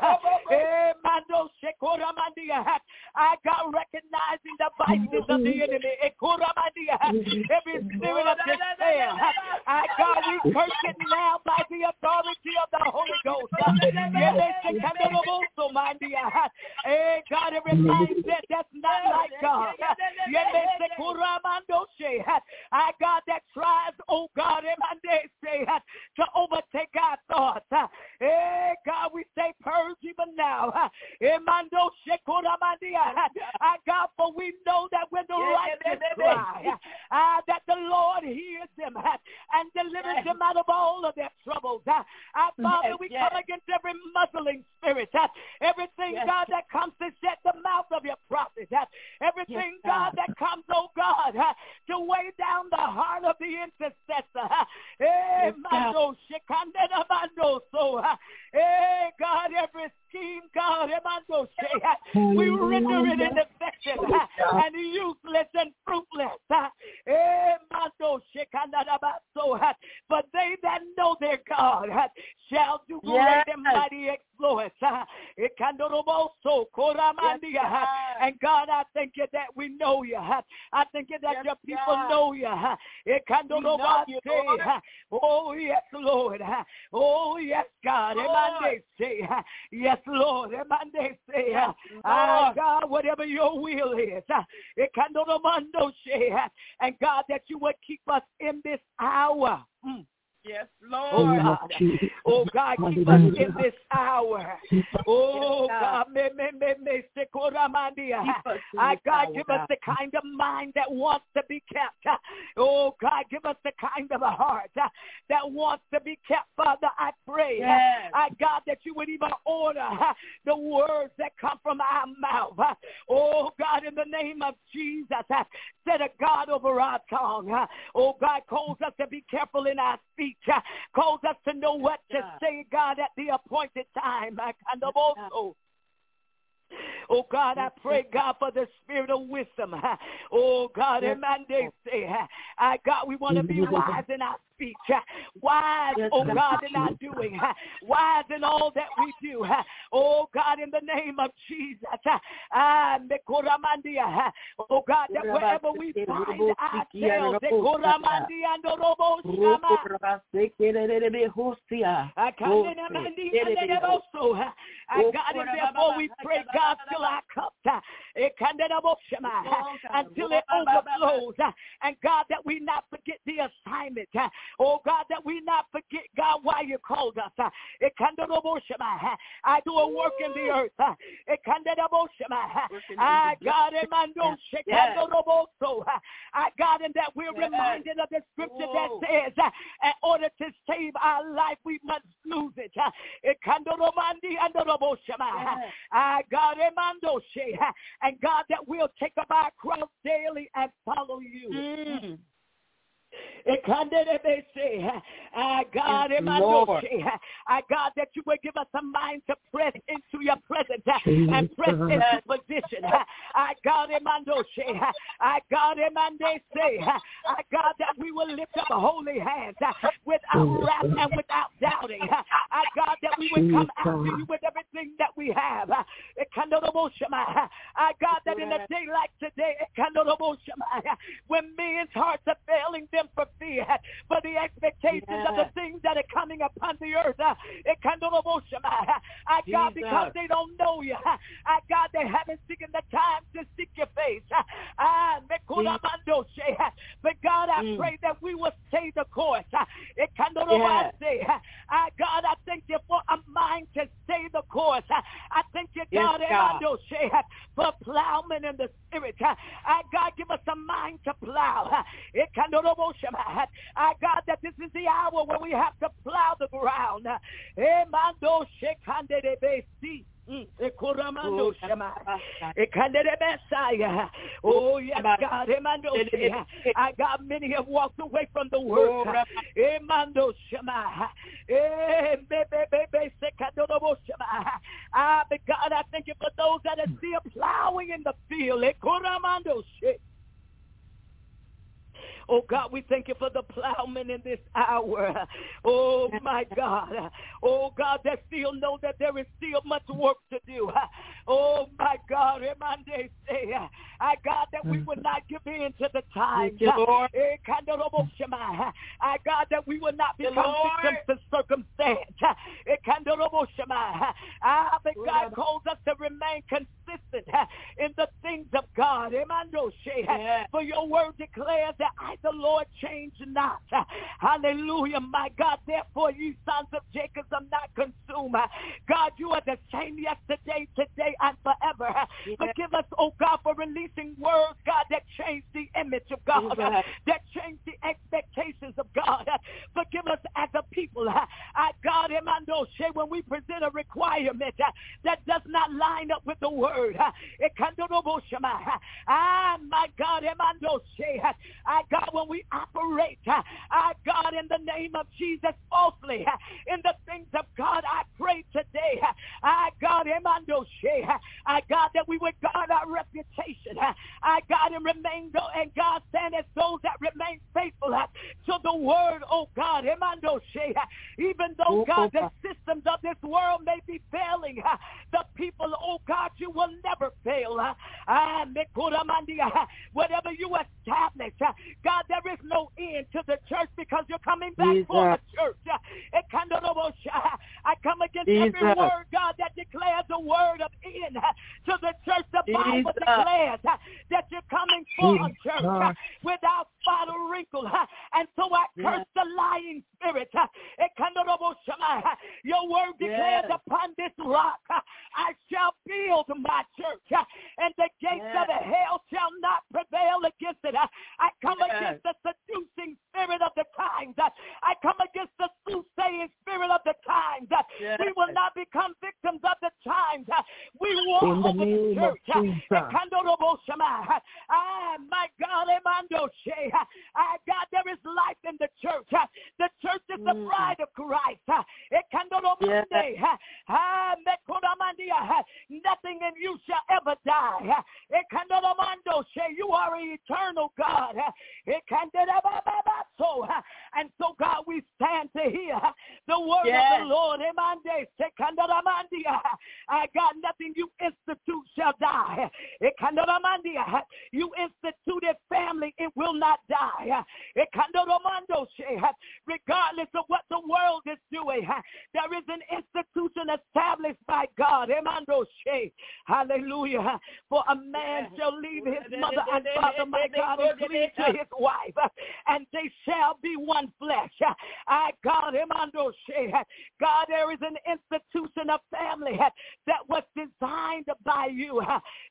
I got recognizing the vices of the enemy. Every spirit of despair, I God, we curse it now by the authority of the Holy Ghost. Hey, God, every mindset that's not like God. I God that tries, oh God, to overtake our thoughts. Hey, God, we say purge even now. I God, for we know that when the righteous cry, that the Lord hears them and delivers them out of all of their troubles. Father, we come against every muzzling spirit, everything, God, that comes to shut the mouth of your prophets, everything, God, that comes, oh God, to weigh down the heart of the intercessor. Hey, God, every scheme, God, we render it ineffective and useless and fruitless. But they that know their God shall do great and mighty exploits. And God, I thank you that we know you. I thank you that your people know you. Oh, yes, Lord. Oh, yes, God. Yes, Lord. God, whatever your will is. And God, that you would keep us in this hour. Yes, Lord. Oh, God, keep us in this hour. Oh, God, God, give us the kind of mind that wants to be kept. Oh, God, give us the kind of a heart that wants to be kept, Father. I pray, God, that you would even order the words that come from our mouth. Oh, God, in the name of Jesus, set a God over our tongue. Oh, God, calls us to be careful in our speech. Calls us to know what to say, God, at the appointed time. Oh, God, I pray, God, for the spirit of wisdom. Oh, God, God, we want to be wise in our speech. Wise, oh, God, in our doing. Wise in all that we do. Oh, God, in the name of Jesus. Oh, God, that wherever we find ourselves, God, and therefore we pray, God, till our cup, until it overflows, and God, that we not forget the assignment. Oh, God, that we not forget, God, why you called us. I do a work in the earth. I God, and that we're reminded of the scripture that says, in order to save our life, we must lose it. I God, and God, that we'll take up our cross daily and follow you. God, I God, that you would give us a mind to press into your presence and press into position. I God, I God, that we will lift up holy hands without wrath and without doubting. I God, that we would come after you with everything that we have. I God, that in a day like today, when men's hearts are failing them for fear, for the expectations of the things that are coming upon the earth. I God, because they don't know you. I God, they haven't taken the time to seek your face. But God, I pray that we will stay the course. I God, I thank you for a mind to stay the course. I thank you, God, for plowmen in the spirit. I God, give us a mind to plow. I God, that this is the hour when we have to plow the ground. Oh, yes, God. I got many have walked away from the word. But God, I thank you for those that are still plowing in the field. Oh, God, we thank you for the plowmen in this hour. Oh, my God. Oh, God, that still know that there is still much work to do. Oh, my God. I, God, that we would not give in to the times. I, God, that we would not become victims to circumstance. But God calls us to remain consistent in the things of God. For your word declares that I, the Lord, change not. Hallelujah, my God. Therefore, you sons of Jacob are not consumed. God, you are the same yesterday, today, and forever. Forgive us, oh God, for releasing words, God, that change the image of God, that change the expectations of God. Forgive us as a people, God, when we present a requirement that does not line up with the word. My God, God, when we operate, God, in the name of Jesus, falsely in the things of God, I pray today, God, God, that we would guard our reputation, God, and remain, and God, stand as those that remain faithful to the word, oh God, even though, God, the systems of this world may be failing, the people, oh God, you will never fail. Whatever you establish, God, there is no end to the church because you're coming back for the church. I come against every word, God, that declares the word of end to the church. The Bible declares that you're coming for a church without spot or wrinkle. And so I curse the lying spirit. Your word declares upon this rock I shall build my church, and the gates of hell shall not prevail against it. I come against the seducing spirit of the times. I come against the soothsaying spirit of the times. We will not become victims of the times. We walk over the church. My God, God, there is life in the church. The church is the bride of Christ. Nothing in you shall ever die. You are an eternal God. And so, God, we stand to hear the word of the Lord. God, nothing you institute shall die. You instituted family, it will not die. Regardless of what the world is doing, there is an institution established by God. Hallelujah. For a man shall leave his mother and father, my God, and cleave to his wife, and they shall be one flesh. God, God, there is an institution of family that was designed by you.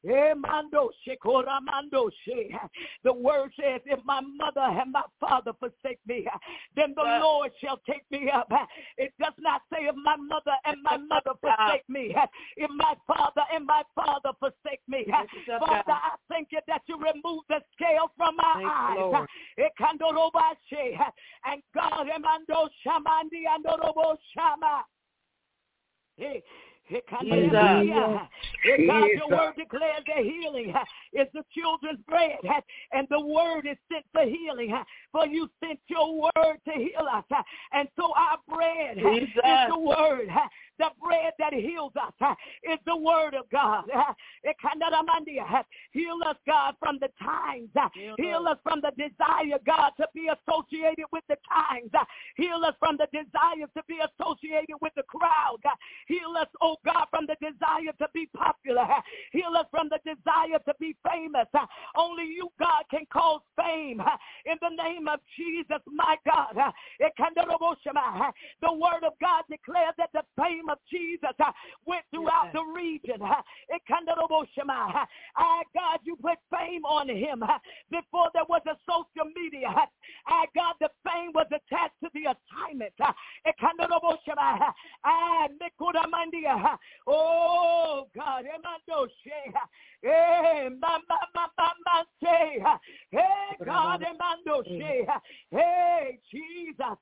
The word says, if my mother and my father forsake me, then the Lord shall take me up. It does not say if my mother and my mother forsake me, if my father and my father forsake me. Father, I thank you that you remove the scale from my eyes. And God, God, your word declares that healing is the children's bread, and the word is sent for healing. For you sent your word to heal us, and so our bread is the word. The bread that heals us is the word of God. Heal us, God, from the times. Heal us from the desire, God, to be associated with the times. Heal us from the desire to be associated with the crowd. Heal us, oh God, from the desire to be popular. Heal us from the desire to be famous. Only you, God, can cause fame. In the name of Jesus, my God. The word of God declares that the fame of Jesus went throughout the region. God, you put fame on him before there was a social media. God, the fame was attached to the assignment. Oh, God. Hey, God, hey, Jesus.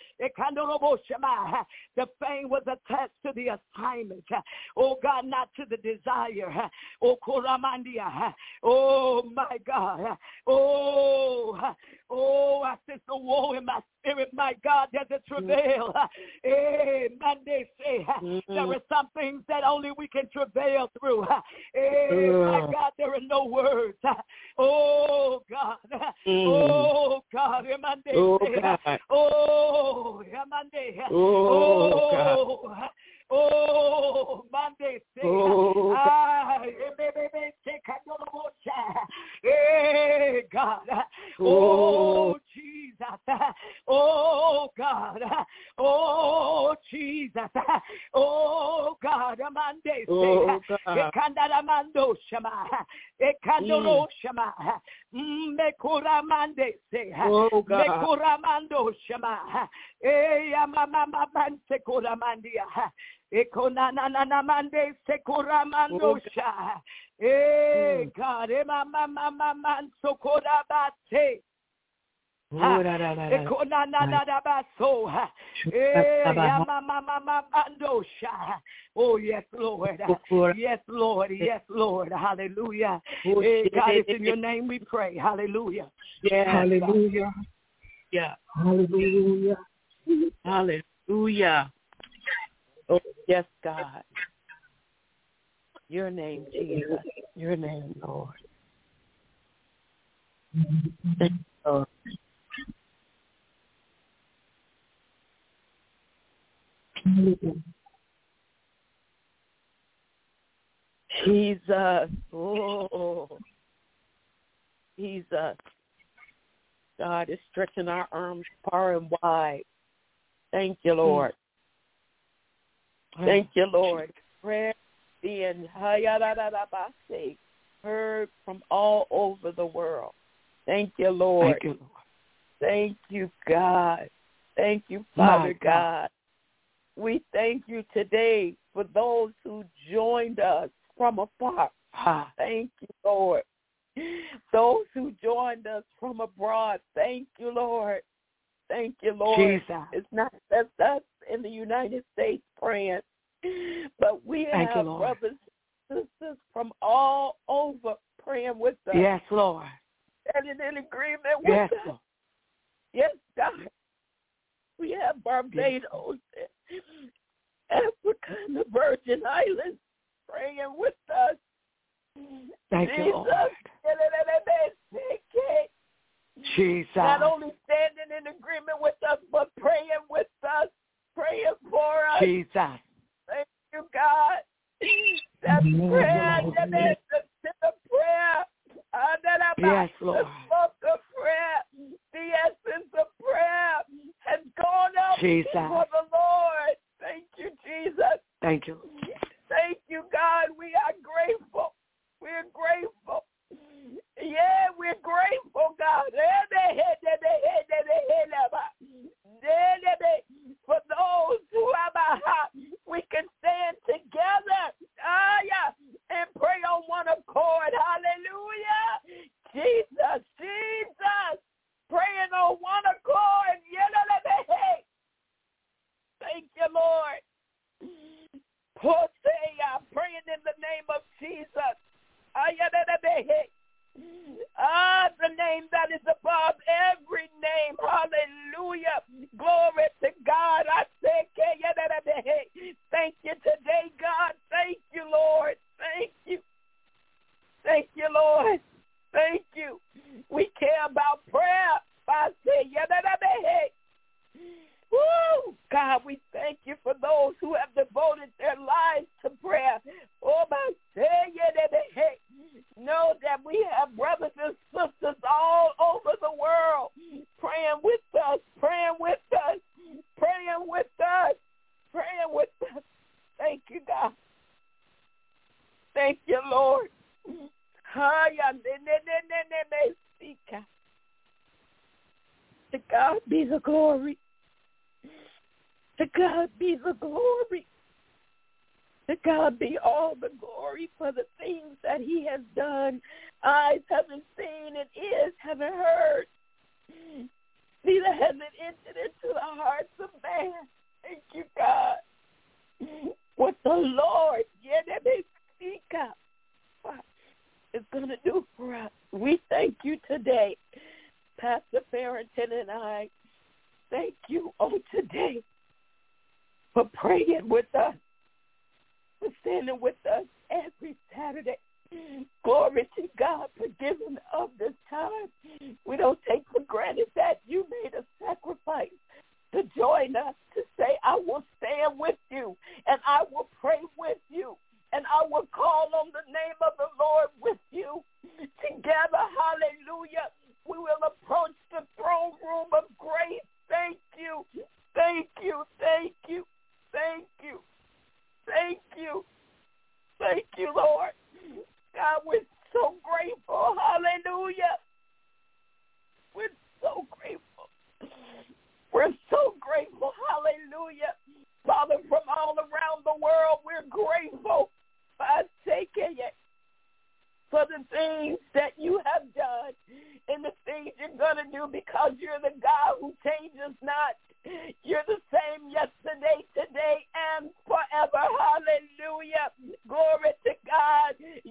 The fame was attached to the assignment. Oh, God, not to the desire. Oh, Koramandia. Oh, my God. Oh, I sense the woe in my spirit, my God. There's a travail. Hey, Monday say there are some things that only we can travail through. Hey, my God, there are no words. Oh, God. Oh, God. Oh, God. Oh, oh, Oh, Monday, hey, God. Oh, Jesus. Oh, God. Oh, Jesus. Oh, God. Monday, Ekandamando Shama. Ekandoro Shama. Mekuramande say. Mekuramando Shama. Mama Mansekoramandia. Ekonana Mande Sekoramando Sha. God, Mama Mansokorabate. Oh, yes, Lord. Yes, Lord. Yes, Lord. Hallelujah. God, it's in your name we pray. Hallelujah. Yes. Hallelujah. Yeah. Hallelujah. Hallelujah. Oh, yes, God. Your name, Jesus. Your name, Lord. Thank you, Lord. Jesus. Oh, Jesus. God is stretching our arms far and wide. Thank you, Lord. Thank you, Lord. Prayer being heard from all over the world. Thank you, Lord. Thank you, Lord. Thank you, God. Thank you, Father God. We thank you today for those who joined us from afar. Thank you, Lord. Those who joined us from abroad, thank you, Lord. Thank you, Lord. Jesus. It's not just us in the United States praying, but we have brothers and sisters from all over praying with us. Yes, Lord. And in agreement with us. Lord. Yes, God. We have Barbados, Africa, and the Virgin Islands praying with us. Thank you, Lord. Jesus. Not only standing in agreement with us, but praying with us, praying for us. Jesus. Thank you, God. That's prayer. That is the prayer. Yes, Lord. The smoke of prayer, the essence of prayer has gone up before the Lord. Thank you, Jesus. Thank you. Thank you, God. We are grateful. We're grateful. Yeah, we're grateful, God. For those who have a heart, we can stand together and pray on one accord. Hallelujah. Jesus, Jesus, praying on one accord. Thank you, Lord. Hosea, praying in the name of Jesus. The name that is above every name. Hallelujah. Glory to God. I say, thank you today, God. Thank you, Lord. Thank you. Thank you, Lord. Thank you. We care about prayer. I say, woo! God, we thank you for those who have devoted their lives to prayer. Oh, my know that we have brothers and sisters all over the world praying with us, praying with us, praying with us, praying with us. Thank you, God. Thank you, Lord. To God be the glory. To God be the glory. To God be all the glory for the things that he has done. Eyes haven't seen and ears haven't heard. Neither has it entered into the hearts of man. Thank you, God. What the Lord is going to do for us. We thank you today. Pastor Farrington and I thank you on today for praying with us, for standing with us every Saturday. Glory to God for giving of this time. We don't take for granted that you made a sacrifice to join us, to say, I will stand with you and I will pray with Thank you, Lord. God, we're so grateful. Hallelujah. We're so grateful. We're so grateful. Hallelujah. Father, from all around the world, we're grateful. I take it for the things that you have done and the things you're going to do, because you're the God who changes not. You're the same yesterday, today, and forever. Hallelujah. Glory to God.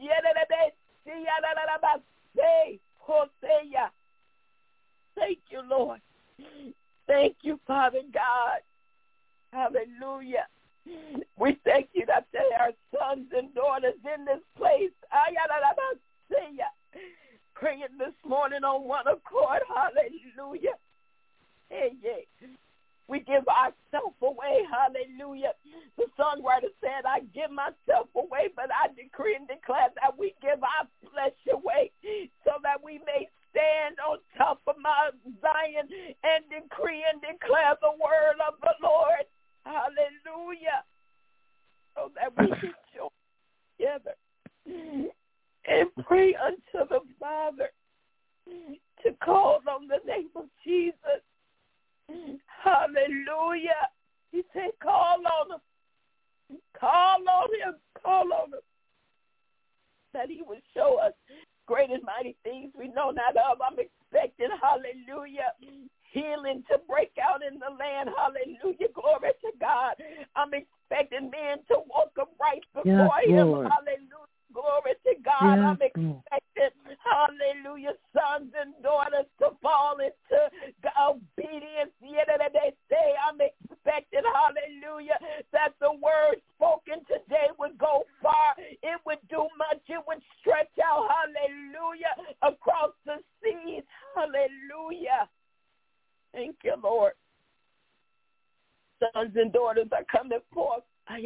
Thank you, Lord. Thank you, Father God. Hallelujah. We thank you that there are sons and daughters in this place. Praying this morning on one accord. Hallelujah. Hey, yeah. We give ourselves away. Hallelujah. The songwriter said, I give myself away, but I decree and declare that we give our flesh away so that we may stand on top of Mount Zion and decree and declare the word of the Lord. Hallelujah. So that we can join together and pray unto the Father to call on the name of Jesus. Hallelujah. He said, call on him. Call on him. Call on him. That he will show us great and mighty things we know not of. I'm expecting, hallelujah, healing to break out in the land. Hallelujah. Glory to God. I'm expecting men to walk upright before him. Lord. Hallelujah. Glory to God. I'm expecting, hallelujah, sons and daughters to fall into obedience. They say, I'm expecting, hallelujah, that the word spoken today would go far. It would do much. It would stretch out, hallelujah, across the seas. Hallelujah. Thank you, Lord. Sons and daughters are coming forth.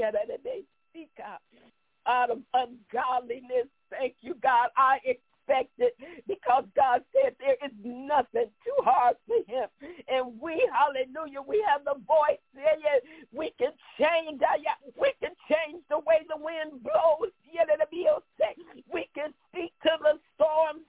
Out of ungodliness. Thank you, God. I expect it because God said there is nothing too hard for him. And we, hallelujah, we have the voice. We can change. We can change the way the wind blows. We can speak to the storms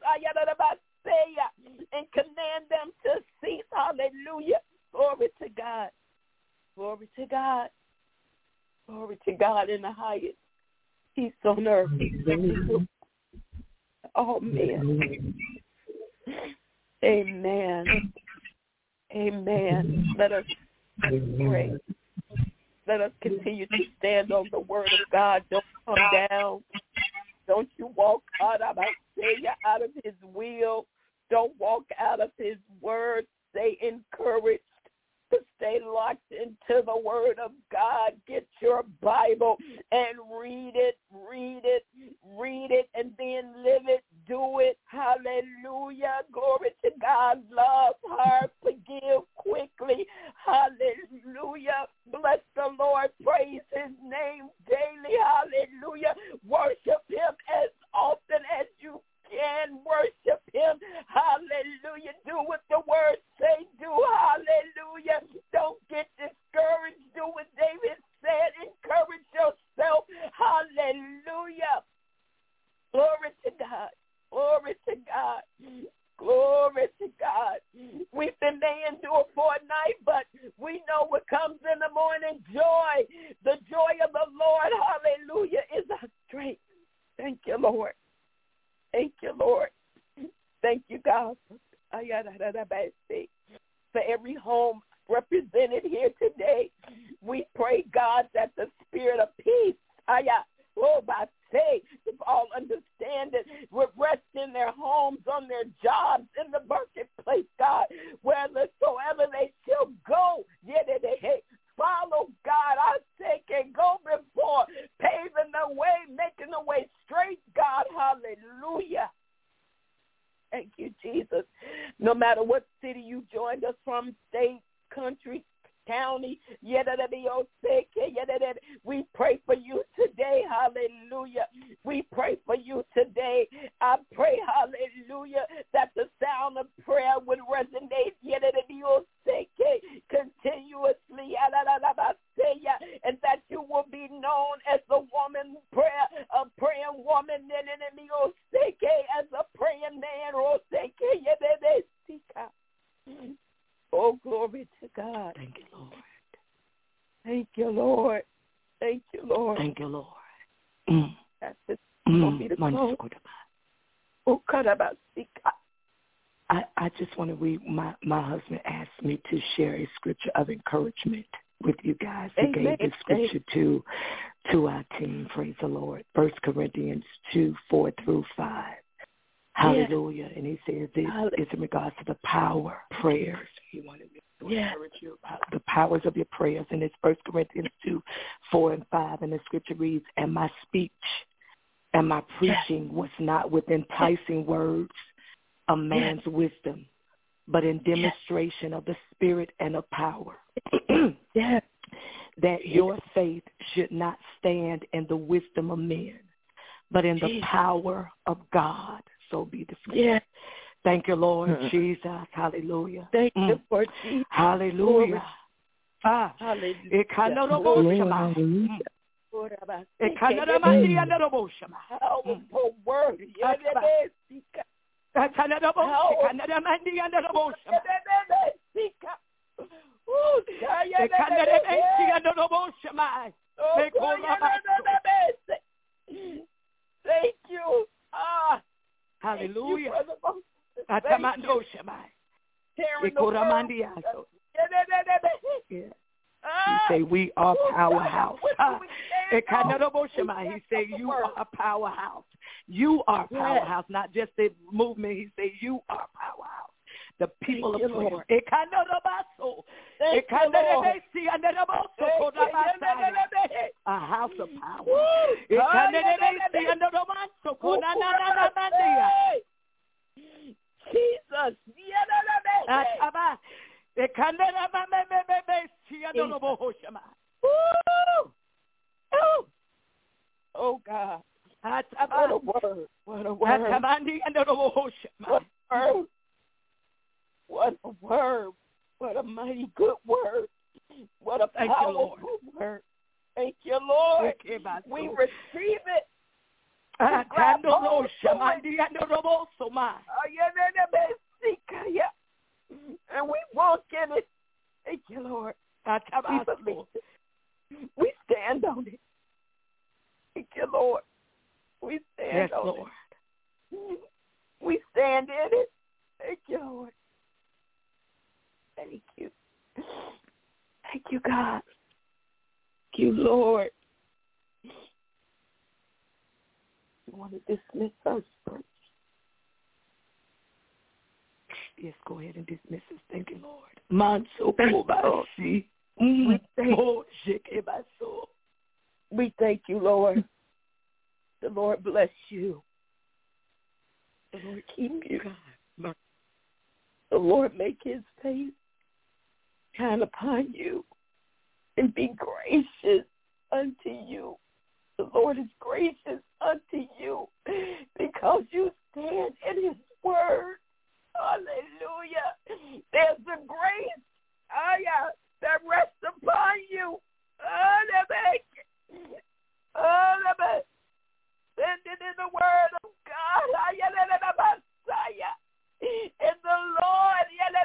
and command them to cease. Hallelujah. Glory to God. Glory to God. Glory to God in the highest. Peace on earth. Oh, man. Amen. Amen. Let us pray. Let us continue to stand on the word of God. Don't come down. Don't you walk out of his will. Don't walk out of his word. Stay encouraged. To stay locked into the word of God. Get your Bible and read it, and then live it, do it. Hallelujah. Glory to God. Love hard, forgive quickly. Hallelujah. Bless the Lord. Praise his name daily. Hallelujah. Worship him as often as you can. Worship him. Hallelujah. Do what the word say. Do. Hallelujah. Don't get discouraged. Do what David said. Encourage yourself. Hallelujah. Glory to God. Glory to God. Glory to God. Weeping may endure for a night, but we know what comes in the morning. Joy. The joy of the Lord. Hallelujah. Is our strength. Thank you, Lord. Thank you, Lord. Thank you, God, for every home represented here today. We pray, God, that the spirit of peace, all understanding, would rest in their homes, on their jobs, in the marketplace, God, wheresoever they shall go. Follow, God, I say, can go before, paving the way, making the way straight, God. Hallelujah. Thank you, Jesus. No matter what city you joined us from, state, country, county, we pray for you today. Hallelujah. We pray for you today. I pray, hallelujah, that the sound of prayer would resonate continuously, and that you will be known as the woman prayer of as a praying man. Oh, glory to God. Thank you, Lord. Thank you, Lord. Thank you, Lord. Thank you, Lord. That's it. I just want to read, my husband asked me to share a scripture of encouragement with you guys. He gave this scripture to our team. Praise the Lord. 1 Corinthians 2:4-5. Hallelujah. And he says it's in regards to the power prayers. He wanted me to encourage you about the powers of your prayers. And it's 1 Corinthians 2:4-5. And the scripture reads, and my speech and my preaching was not with enticing words of man's wisdom, but in demonstration of the Spirit and of power. That your faith should not stand in the wisdom of men, but in the power of God. So be the scripture. Thank you, Lord Jesus. Hallelujah. Thank you for Jesus. Hallelujah. Hallelujah. Powerful word. Thank you. Hallelujah. He say we are powerhouse. He say you are a powerhouse. You are powerhouse, not just the movement. He say you are powerhouse. The people of prayer. A house of power. Jesus. Oh God. What a word. What a word. What a word. What a mighty good word. What a powerful word. Thank you, Lord. We receive it. And we walk in it. Thank you, Lord. We believe it. We stand on it. Thank you, Lord. We stand on it. We stand in it. Thank you, Lord. Thank you. Thank you, God. Thank you, Lord. You want to dismiss us first? Yes, go ahead and dismiss us. Thank you, Lord. We thank you, Lord. The Lord bless you. The Lord keep you. The Lord make his face shine upon you and be gracious unto you. The Lord is gracious unto you because you stand in his word. Hallelujah. There's a grace that rests upon you. Send it in the word of God. And the Lord,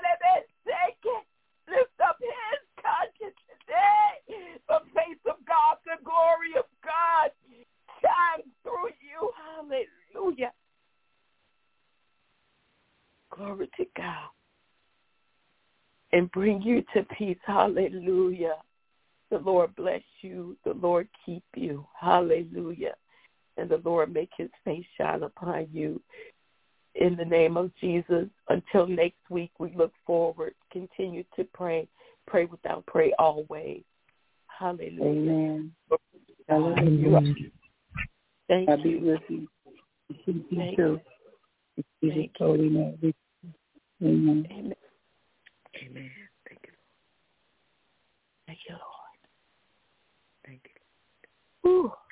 lift up his conscience today. The face of God, the glory of God shines through you. Hallelujah. Glory to God. And bring you to peace. Hallelujah. The Lord bless you. The Lord keep you. Hallelujah. And the Lord make his face shine upon you. In the name of Jesus, until next week, we look forward. Continue to pray. Pray without pray always. Hallelujah. Amen. Hallelujah. Thank God be you. with you. Thank you. Jesus' holy name. Amen. Amen. Amen. Thank you. Thank you, Lord. Thank you. Ooh.